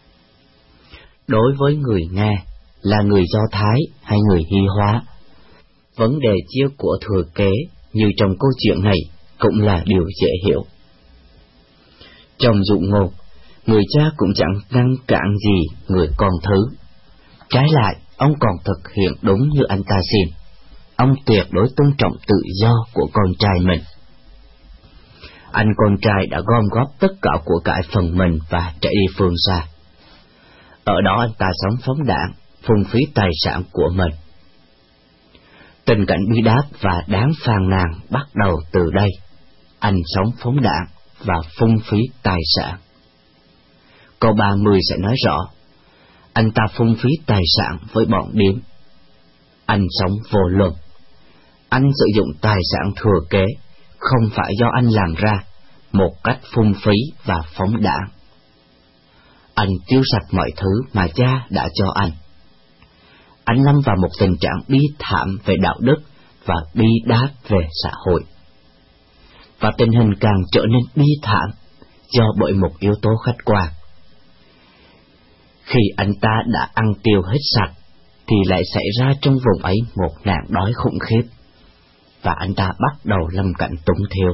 Đối với người Nga, là người Do Thái hay người Hy Hóa, vấn đề chia của thừa kế như trong câu chuyện này cũng là điều dễ hiểu. Trong dụ ngôn, người cha cũng chẳng ngăn cản gì người con thứ. Trái lại, ông còn thực hiện đúng như anh ta xin. Ông tuyệt đối tôn trọng tự do của con trai mình. Anh con trai đã gom góp tất cả của cải phần mình và chạy đi phương xa. Ở đó anh ta sống phóng đãng, phung phí tài sản của mình. Tình cảnh bi đát và đáng phàn nàn bắt đầu từ đây. Anh sống phóng đãng và phung phí tài sản. Câu 30 sẽ nói rõ, anh ta phung phí tài sản với bọn điếm. Anh sống vô luận. Anh sử dụng tài sản thừa kế, không phải do anh làm ra, một cách phung phí và phóng đãng. Anh tiêu sạch mọi thứ mà cha đã cho anh. Anh lâm vào một tình trạng bi thảm về đạo đức và bi đát về xã hội. Và tình hình càng trở nên bi thảm do bởi một yếu tố khách quan. Khi anh ta đã ăn tiêu hết sạch, thì lại xảy ra trong vùng ấy một nạn đói khủng khiếp, và anh ta bắt đầu lâm cảnh túng thiếu.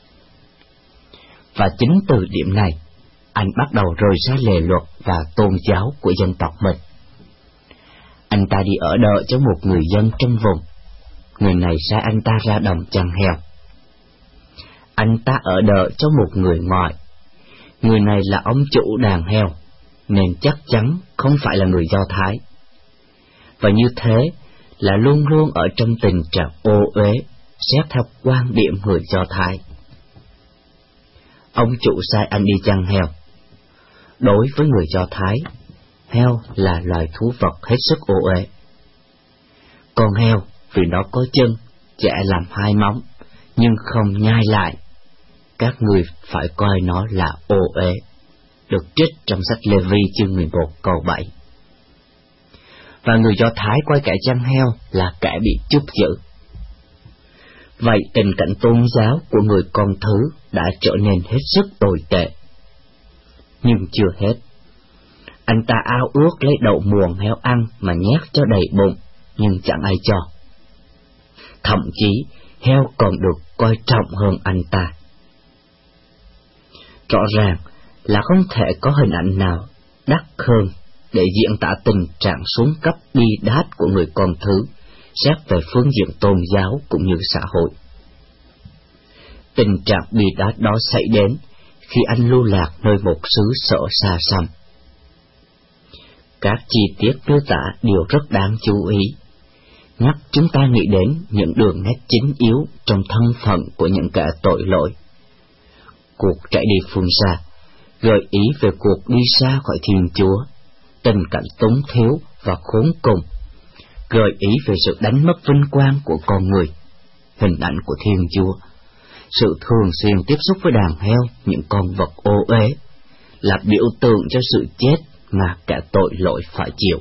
Và chính từ điểm này, anh bắt đầu rời xa lề luật và tôn giáo của dân tộc mình. Anh ta đi ở đợ cho một người dân trong vùng. Người này sai anh ta ra đồng chăn heo. Anh ta ở đợ cho một người ngoài. Người này là ông chủ đàn heo, nên chắc chắn không phải là người Do Thái. Và như thế là luôn luôn ở trong tình trạng ô uế, xét theo quan điểm người Do Thái. Ông chủ sai anh đi chăn heo. Đối với người Do Thái, heo là loài thú vật hết sức ô uế. Con heo vì nó có chân, chẻ làm 2 móng, nhưng không nhai lại, các người phải coi nó là ô uế, được trích trong sách Lê-vi chương 11 câu 7. Và người Do Thái coi kẻ chăn heo là kẻ bị chúc giữ. Vậy tình cảnh tôn giáo của người con thứ đã trở nên hết sức tồi tệ. Nhưng chưa hết, anh ta ao ước lấy đậu muồng heo ăn mà nhét cho đầy bụng, nhưng chẳng ai cho. Thậm chí heo còn được coi trọng hơn anh ta. Rõ ràng là không thể có hình ảnh nào đắt hơn để diễn tả tình trạng xuống cấp bi đát của người con thứ, xét về phương diện tôn giáo cũng như xã hội. Tình trạng bi đát đó xảy đến khi anh lưu lạc nơi một xứ sở xa xăm. Các chi tiết miêu tả đều rất đáng chú ý, nhắc chúng ta nghĩ đến những đường nét chính yếu trong thân phận của những kẻ tội lỗi. Cuộc chạy đi phương xa gợi ý về cuộc đi xa khỏi Thiên Chúa, tình cảnh túng thiếu và khốn cùng, gợi ý về sự đánh mất vinh quang của con người, hình ảnh của Thiên Chúa, sự thường xuyên tiếp xúc với đàn heo, những con vật ô uế, là biểu tượng cho sự chết mà kẻ tội lỗi phải chịu.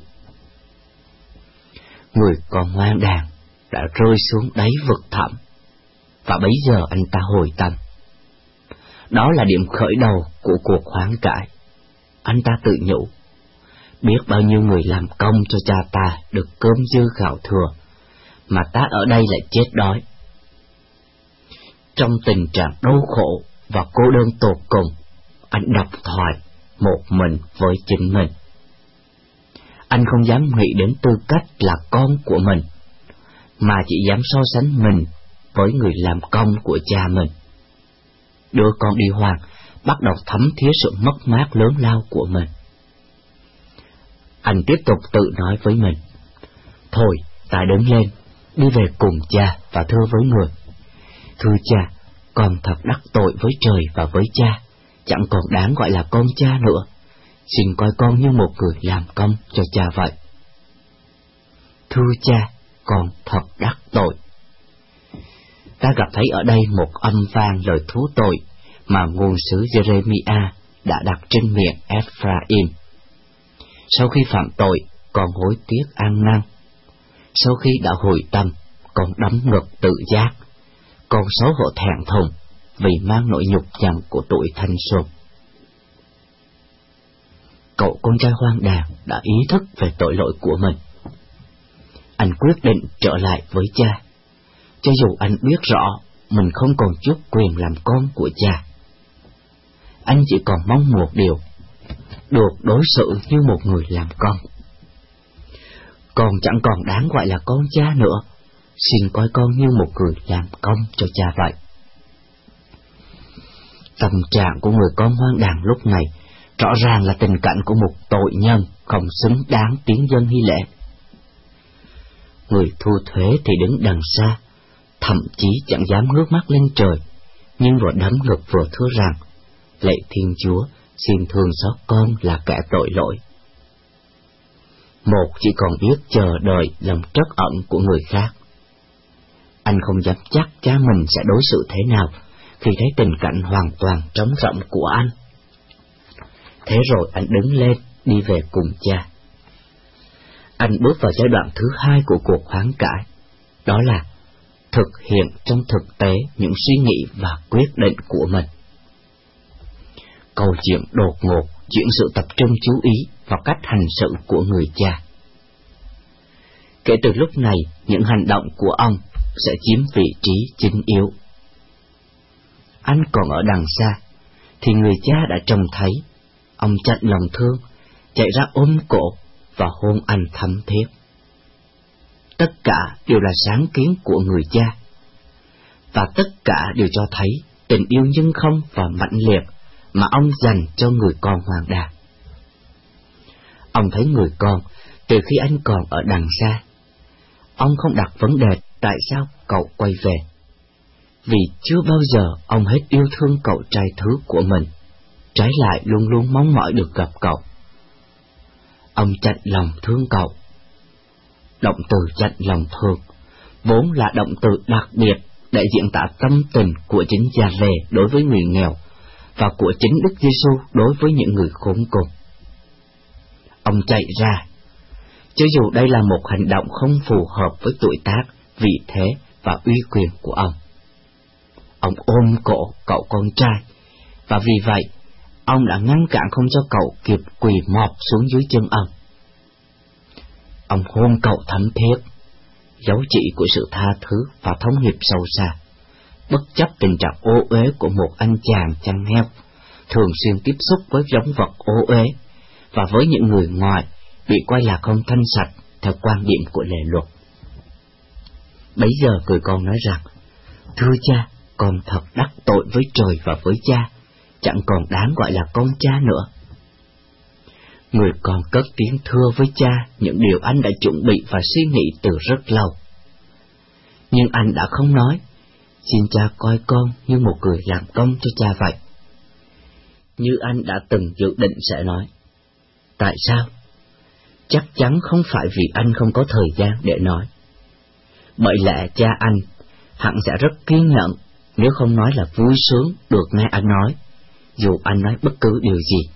Người con hoang đàn đã rơi xuống đáy vực thẳm, và bấy giờ anh ta hồi tâm. Đó là điểm khởi đầu của cuộc hoán cải. Anh ta tự nhủ, biết bao nhiêu người làm công cho cha ta được cơm dư gạo thừa, mà ta ở đây lại chết đói, trong tình trạng đau khổ và cô đơn tột cùng, anh độc thoại một mình với chính mình. Anh không dám nghĩ đến tư cách là con của mình, mà chỉ dám so sánh mình với người làm công của cha mình. Đứa con đi hoang bắt đầu thấm thía sự mất mát lớn lao của mình. Anh tiếp tục tự nói với mình: thôi, ta đứng lên, đi về cùng cha và thưa với người: thưa cha, con thật đắc tội với trời và với cha, chẳng còn đáng gọi là con cha nữa. Xin coi con như một người làm công cho cha vậy. Thưa cha, con thật đắc tội. Ta gặp thấy ở đây một âm vang lời thú tội mà ngôn sứ Jeremiah đã đặt trên miệng Ephraim. Sau khi phạm tội, con hối tiếc ăn năn. Sau khi đã hồi tâm, con đấm ngực tự giác. Con xấu hổ thẹn thùng vì mang nỗi nhục nhằn của tuổi thanh xuân. Cậu con trai hoang đàn đã ý thức về tội lỗi của mình. Anh quyết định trở lại với cha, cho dù anh biết rõ mình không còn chút quyền làm con của cha. Anh chỉ còn mong một điều: được đối xử như một người làm con. Con chẳng còn đáng gọi là con cha nữa, xin coi con như một người làm công cho cha vậy. Tâm trạng của người con hoang đàn lúc này rõ ràng là tình cảnh của một tội nhân không xứng đáng tiếng dân hy lễ. Người thu thuế thì đứng đằng xa, thậm chí chẳng dám ngước mắt lên trời, nhưng vừa đấm ngực vừa thưa rằng: lạy Thiên Chúa, xin thương xót con là kẻ tội lỗi. Một chỉ còn biết chờ đợi lòng trắc ẩn của người khác. Anh không dám chắc cha mình sẽ đối xử thế nào khi thấy tình cảnh hoàn toàn trống rỗng của anh. Thế rồi anh đứng lên, đi về cùng cha. Anh bước vào giai đoạn thứ hai của cuộc hoán cải, đó là thực hiện trong thực tế những suy nghĩ và quyết định của mình. Câu chuyện đột ngột chuyển sự tập trung chú ý vào cách hành sự của người cha. Kể từ lúc này, những hành động của ông sẽ chiếm vị trí chính yếu. Anh còn ở đằng xa, thì người cha đã trông thấy. Ông chạnh lòng thương, chạy ra ôm cổ và hôn anh thắm thiết. Tất cả đều là sáng kiến của người cha, và tất cả đều cho thấy tình yêu nhưng không và mãnh liệt mà ông dành cho người con hoang đàn. Ông thấy người con từ khi anh còn ở đằng xa. Ông không đặt vấn đề tại sao cậu quay về, vì chưa bao giờ ông hết yêu thương cậu trai thứ của mình, trái lại luôn luôn mong mỏi được gặp cậu. Ông chạnh lòng thương cậu. Động từ chạnh lòng thương vốn là động từ đặc biệt để diễn tả tâm tình của chính Già-rê đối với người nghèo và của chính Đức Giêsu đối với những người khốn cùng. Ông chạy ra, cho dù đây là một hành động không phù hợp với tuổi tác, vị thế và uy quyền của ông. Ông ôm cổ cậu con trai, và vì vậy, ông đã ngăn cản không cho cậu kịp quỳ mọp xuống dưới chân ông. Ông hôn cậu thắm thiết, dấu chỉ của sự tha thứ và thống hiệp sâu xa, bất chấp tình trạng ô uế của một anh chàng chăn heo, thường xuyên tiếp xúc với giống vật ô uế, và với những người ngoài bị coi là không thanh sạch theo quan điểm của lề luật. Bấy giờ người con nói rằng: thưa cha, con thật đắc tội với trời và với cha, chẳng còn đáng gọi là con cha nữa. Người con cất tiếng thưa với cha những điều anh đã chuẩn bị và suy nghĩ từ rất lâu. Nhưng anh đã không nói: xin cha coi con như một người làm công cho cha vậy. Như anh đã từng dự định sẽ nói. Tại sao? Chắc chắn không phải vì anh không có thời gian để nói. Bởi lẽ cha anh hẳn sẽ rất kiên nhẫn, nếu không nói là vui sướng được nghe anh nói, dù anh nói bất cứ điều gì.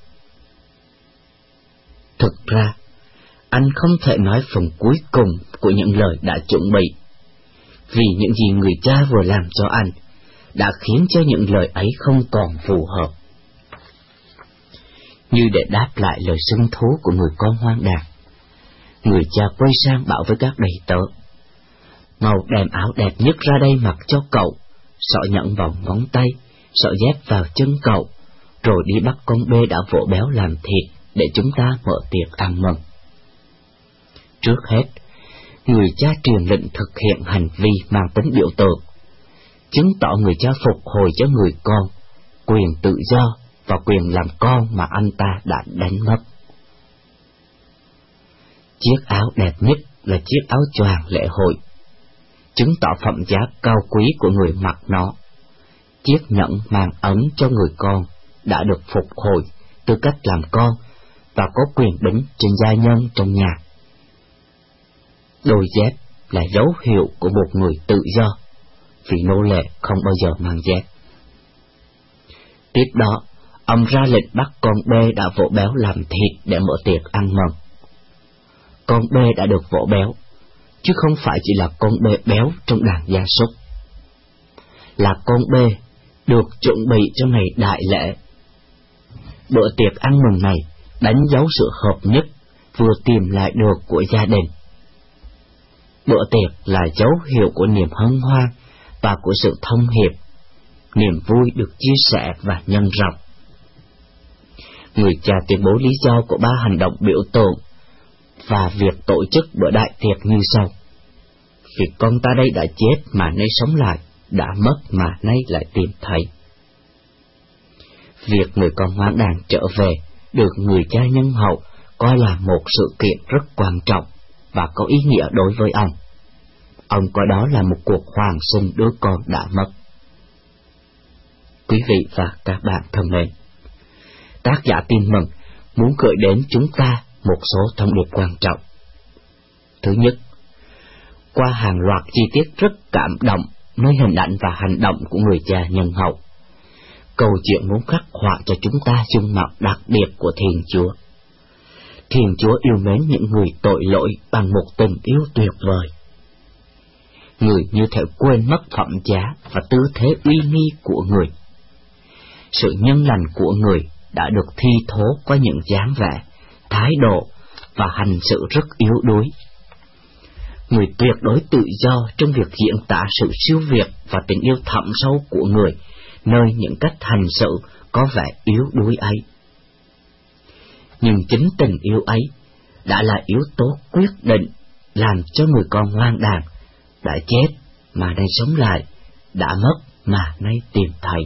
Thực ra, anh không thể nói phần cuối cùng của những lời đã chuẩn bị, vì những gì người cha vừa làm cho anh đã khiến cho những lời ấy không còn phù hợp. Như để đáp lại lời xưng thú của người con hoang đàn, người cha quay sang bảo với các đầy tớ: mau đem áo đẹp nhất ra đây mặc cho cậu, sọ nhẫn vào ngón tay, sọ dép vào chân cậu, rồi đi bắt con bê đã vỗ béo làm thịt để chúng ta mở tiệc ăn mừng. Trước hết, người cha truyền lệnh thực hiện hành vi mang tính biểu tượng, chứng tỏ người cha phục hồi cho người con quyền tự do và quyền làm con mà anh ta đã đánh mất. Chiếc áo đẹp nhất là chiếc áo choàng lễ hội, chứng tỏ phẩm giá cao quý của người mặc nó. Chiếc nhẫn mang ấn cho người con đã được phục hồi tư cách làm con và có quyền đứng trên gia nhân trong nhà. Đôi dép là dấu hiệu của một người tự do, vì nô lệ không bao giờ mang dép. Tiếp đó, ông ra lệnh bắt con bê đã vỗ béo làm thịt để mở tiệc ăn mừng. Con bê đã được vỗ béo, chứ không phải chỉ là con bê béo trong đàn gia súc. Là con bê được chuẩn bị cho ngày đại lễ. Bữa tiệc ăn mừng này đánh dấu sự hợp nhất vừa tìm lại được của gia đình. Bữa tiệc là dấu hiệu của niềm hân hoan và của sự thông hiệp, niềm vui được chia sẻ và nhân rộng. Người cha tuyên bố lý do của 3 hành động biểu tượng và việc tổ chức bữa đại tiệc như sau: vì con ta đây đã chết mà nay sống lại, đã mất mà nay lại tìm thấy. Việc người con hoang đàn trở về được người cha nhân hậu coi là một sự kiện rất quan trọng và có ý nghĩa đối với ông. Ông coi đó là một cuộc hoàn sinh đứa con đã mất. Quý vị và các bạn thân mến, tác giả Tin Mừng muốn gửi đến chúng ta một số thông điệp quan trọng. Thứ nhất, qua hàng loạt chi tiết rất cảm động nơi hình ảnh và hành động của người cha nhân hậu, câu chuyện muốn khắc họa cho chúng ta dung mạo đặc biệt của Thiên Chúa. Thiên Chúa yêu mến những người tội lỗi bằng một tình yêu tuyệt vời. Người như thể quên mất phẩm giá và tư thế uy nghi của người. Sự nhân lành của người đã được thi thố qua những dáng vẻ, thái độ và hành sự rất yếu đuối. Người tuyệt đối tự do trong việc diễn tả sự siêu việt và tình yêu thẳm sâu của người, nơi những cách hành sự có vẻ yếu đuối ấy. Nhưng chính tình yêu ấy đã là yếu tố quyết định làm cho người con hoang đàn đã chết mà nay sống lại, đã mất mà nay tìm thấy.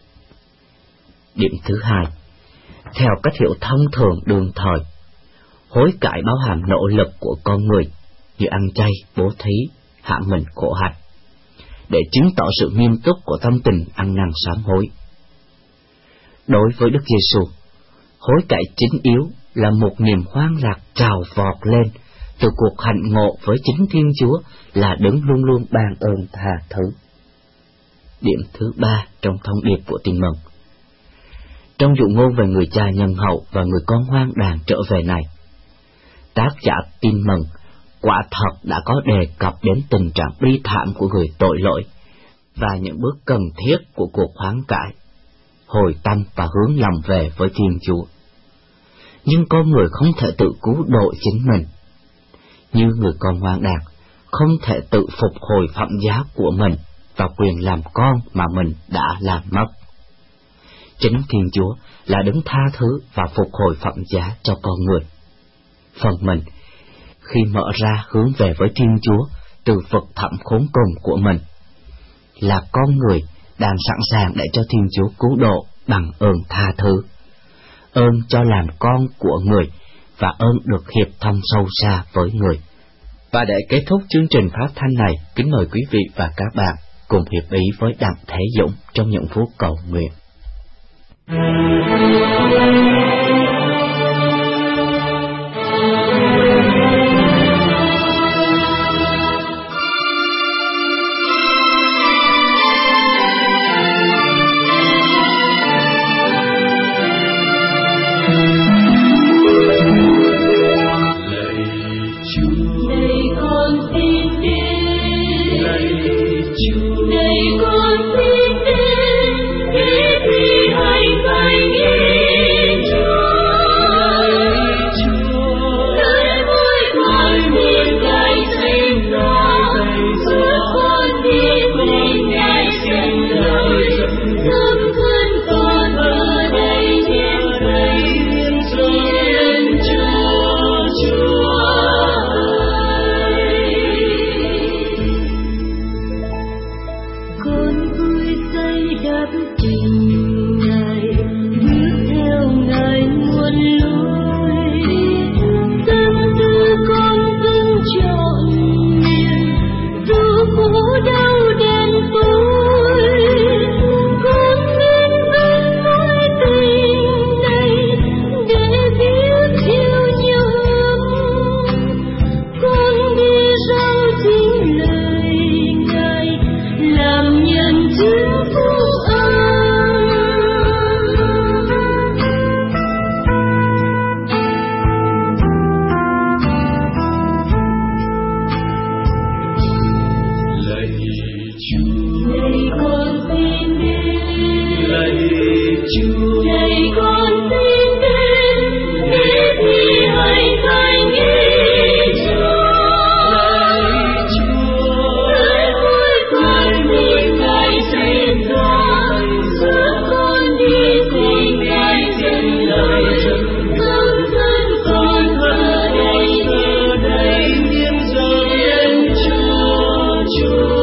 Điểm thứ hai, theo cách hiểu thông thường đương thời, hối cải bao hàm nỗ lực của con người như ăn chay, bố thí, hạ mình khổ hạnh, để chứng tỏ sự nghiêm túc của tâm tình ăn năn sám hối. Đối với Đức Giêsu, hối cải chính yếu là một niềm hoan lạc trào vọt lên từ cuộc hạnh ngộ với chính Thiên Chúa là đấng luôn luôn ban ơn tha thứ. Điểm thứ ba trong thông điệp của Tin Mừng, trong dụ ngôn về người cha nhân hậu và người con hoang đàn trở về này, tác giả Tin Mừng quả thật đã có đề cập đến tình trạng bi thảm của người tội lỗi và những bước cần thiết của cuộc hoán cải, hồi tâm và hướng lòng về với Thiên Chúa. Nhưng con người không thể tự cứu độ chính mình, như người con hoang đàn không thể tự phục hồi phẩm giá của mình và quyền làm con mà mình đã làm mất. Chính Thiên Chúa là đấng tha thứ và phục hồi phẩm giá cho con người. Phần mình, khi mở ra hướng về với Thiên Chúa từ vực thẳm khốn cùng của mình, là con người đang sẵn sàng để cho Thiên Chúa cứu độ bằng ơn tha thứ, ơn cho làm con của người và ơn được hiệp thông sâu xa với người. Và để kết thúc chương trình phát thanh này, kính mời quý vị và các bạn cùng hiệp ý với Đặng Thế Dũng trong những phút cầu nguyện. Hãy subscribe cho kênh Ghiền Mì Gõ để không bỏ lỡ đắp tình Ngài, bước theo Ngài muôn lối. Tâm tư con dâng trọn miền, dù khổ đau đen tối. Con nên vững mối tình này để biết yêu nhau. Con đi rao chính lời Ngài, làm nhân chứng phúc âm. Lạy Chúa, Này con xin đến, lạy Chúa, này con xin đến, để thi hành thánh ý Chúa. lạy Chúa, Lạy ôi con đi Ngài dạy con, giúp con đi cùng Ngài dạy lời. Tâm thân con thờ đầy niềm dâng lên Chúa, Chúa.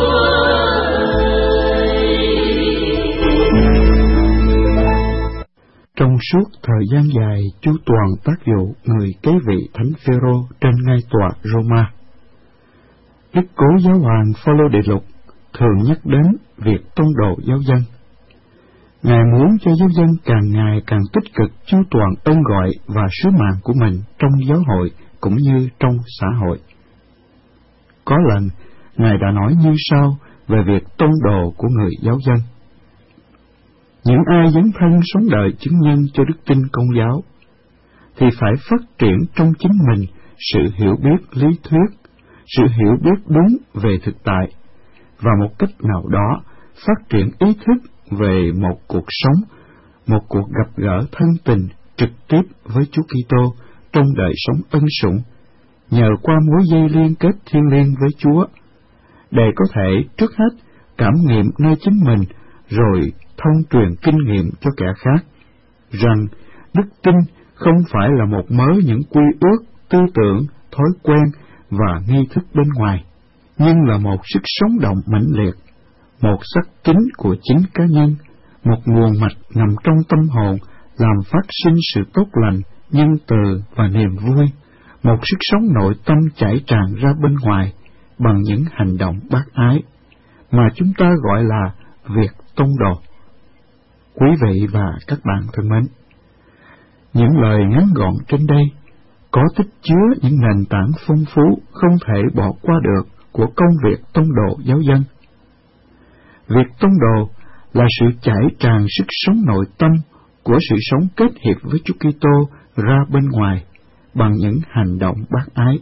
Trong suốt thời gian dài, Chúa toàn tác dụ người kế vị Thánh Phêrô trên ngai tòa Roma. Đức Cố Giáo hoàng Phaolô Đệ Lục thường nhắc đến việc tông đồ giáo dân. Ngài muốn cho giáo dân càng ngày càng tích cực chu toàn ơn gọi và sứ mạng của mình trong giáo hội cũng như trong xã hội. Có lần, Ngài đã nói như sau về việc tông đồ của người giáo dân. Những ai dấn thân sống đời chứng nhân cho đức tin Công giáo, thì phải phát triển trong chính mình sự hiểu biết lý thuyết, sự hiểu biết đúng về thực tại, và một cách nào đó phát triển ý thức về một cuộc sống, một cuộc gặp gỡ thân tình trực tiếp với Chúa Kitô trong đời sống ân sủng, nhờ qua mối dây liên kết thiêng liêng với Chúa, để có thể trước hết cảm nghiệm nơi chính mình, rồi thông truyền kinh nghiệm cho kẻ khác, rằng đức tin không phải là một mớ những quy ước, tư tưởng, thói quen và nghi thức bên ngoài, nhưng là một sức sống động mãnh liệt, một sắc kính của chính cá nhân, một nguồn mạch nằm trong tâm hồn, làm phát sinh sự tốt lành, nhân từ và niềm vui, một sức sống nội tâm chảy tràn ra bên ngoài bằng những hành động bác ái, mà chúng ta gọi là việc tông đồ. Quý vị và các bạn thân mến, những lời ngắn gọn trên đây có tích chứa những nền tảng phong phú không thể bỏ qua được của công việc tông đồ giáo dân. Việc tông đồ là sự chảy tràn sức sống nội tâm của sự sống kết hiệp với Chúa Kitô ra bên ngoài bằng những hành động bác ái.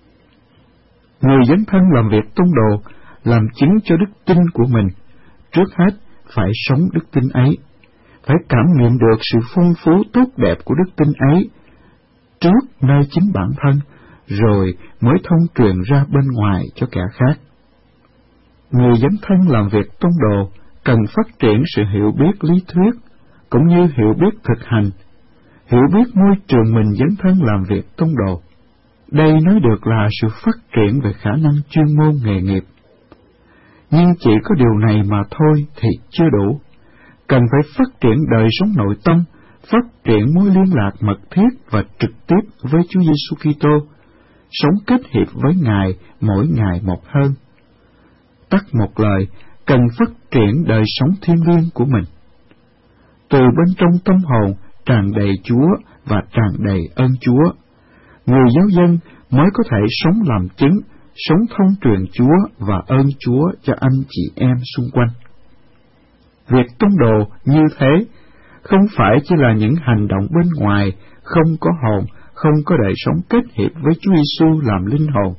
Người dấn thân làm việc tông đồ làm chứng cho đức tin của mình, trước hết phải sống đức tin ấy, phải cảm nghiệm được sự phong phú tốt đẹp của đức tin ấy trước nơi chính bản thân, rồi mới thông truyền ra bên ngoài cho kẻ khác. Người dấn thân làm việc tông đồ cần phát triển sự hiểu biết lý thuyết, cũng như hiểu biết thực hành, hiểu biết môi trường mình dấn thân làm việc tông đồ. Đây nói được là sự phát triển về khả năng chuyên môn nghề nghiệp. Nhưng chỉ có điều này mà thôi thì chưa đủ. Cần phải phát triển đời sống nội tâm, phát triển mối liên lạc mật thiết và trực tiếp với Chúa Giêsu Kitô, sống kết hiệp với Ngài mỗi ngày một hơn. Tắt một lời, cần phát triển đời sống thiêng liêng của mình. Từ bên trong tâm hồn tràn đầy Chúa và tràn đầy ơn Chúa, người giáo dân mới có thể sống làm chứng, sống thông truyền Chúa và ơn Chúa cho anh chị em xung quanh. Việc tông đồ như thế không phải chỉ là những hành động bên ngoài, không có hồn, không có đời sống kết hiệp với Chúa Giêsu làm linh hồn.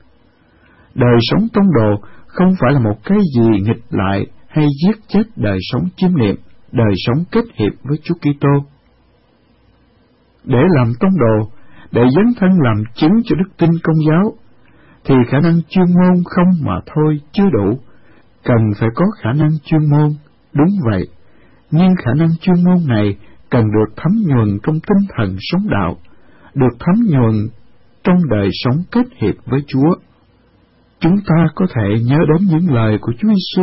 Đời sống tông đồ không phải là một cái gì nghịch lại hay giết chết đời sống chiêm niệm, đời sống kết hiệp với Chúa Kitô. Để làm tông đồ, để dấn thân làm chứng cho đức tin Công giáo, thì khả năng chuyên môn không mà thôi chưa đủ, cần phải có khả năng chuyên môn, đúng vậy, nhưng khả năng chuyên môn này cần được thấm nhuần trong tinh thần sống đạo, được thấm nhuần trong đời sống kết hiệp với Chúa. Chúng ta có thể nhớ đến những lời của Chúa Giêsu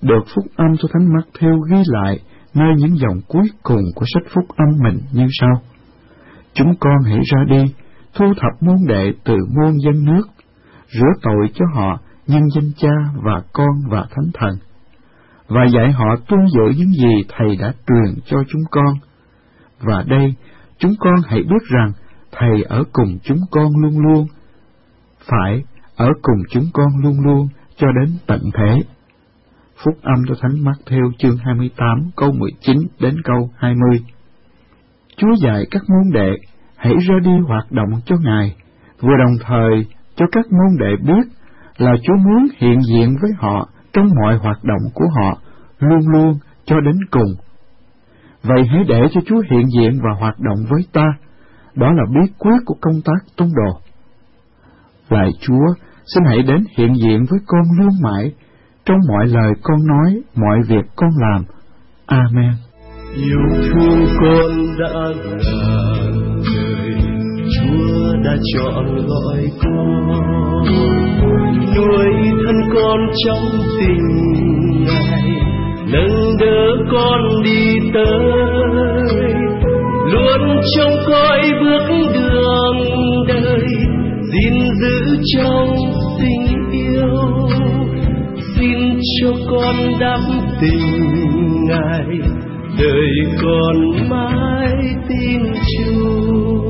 được phúc âm cho Thánh Mắc-thêu ghi lại nơi những dòng cuối cùng của sách phúc âm mình như sau: Chúng con hãy ra đi, thu thập môn đệ từ muôn dân nước, rửa tội cho họ nhân danh Cha và Con và Thánh Thần, và dạy họ tuân giữ những gì Thầy đã truyền cho chúng con. Và đây, chúng con hãy biết rằng Thầy ở cùng chúng con luôn luôn, phải ở cùng chúng con luôn luôn cho đến tận thế. Phúc âm cho Thánh Mắc-thêu chương 28 câu 19 đến câu 20. Chúa dạy các môn đệ hãy ra đi hoạt động cho Ngài, vừa đồng thời cho các môn đệ biết là Chúa muốn hiện diện với họ trong mọi hoạt động của họ, luôn luôn cho đến cùng. Vậy hãy để cho Chúa hiện diện và hoạt động với ta, đó là bí quyết của công tác tông đồ. Lạy Chúa, xin hãy đến hiện diện với con luôn mãi, trong mọi lời con nói, mọi việc con làm. Amen. Yêu thương con đã ngàn đời, Chúa đã chọn gọi con, nuôi thân con trong tình Ngài, nâng đỡ con đi tới, luôn trông coi bước đường đời, gìn giữ trong tình yêu. Xin cho con đắm tình Ngài, đời con mãi tin Chúa.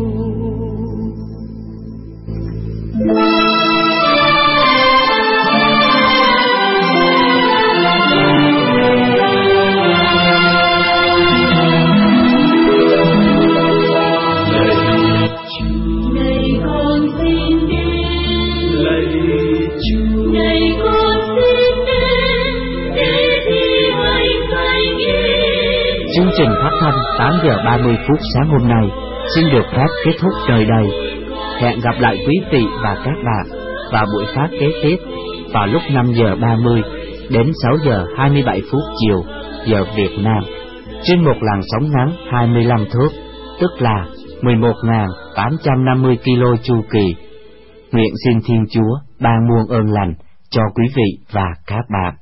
Chương trình phát thanh 8 giờ 30 phút sáng hôm nay xin được phép kết thúc nơi đây. Hẹn gặp lại quý vị và các bạn vào buổi phát kế tiếp vào lúc 5 giờ 30 đến 6 giờ 27 phút chiều giờ Việt Nam trên một làn sóng ngắn 25 thước, tức là 11.850 kilo chu kỳ. Nguyện xin Thiên Chúa ban muôn ơn lành cho quý vị và các bạn.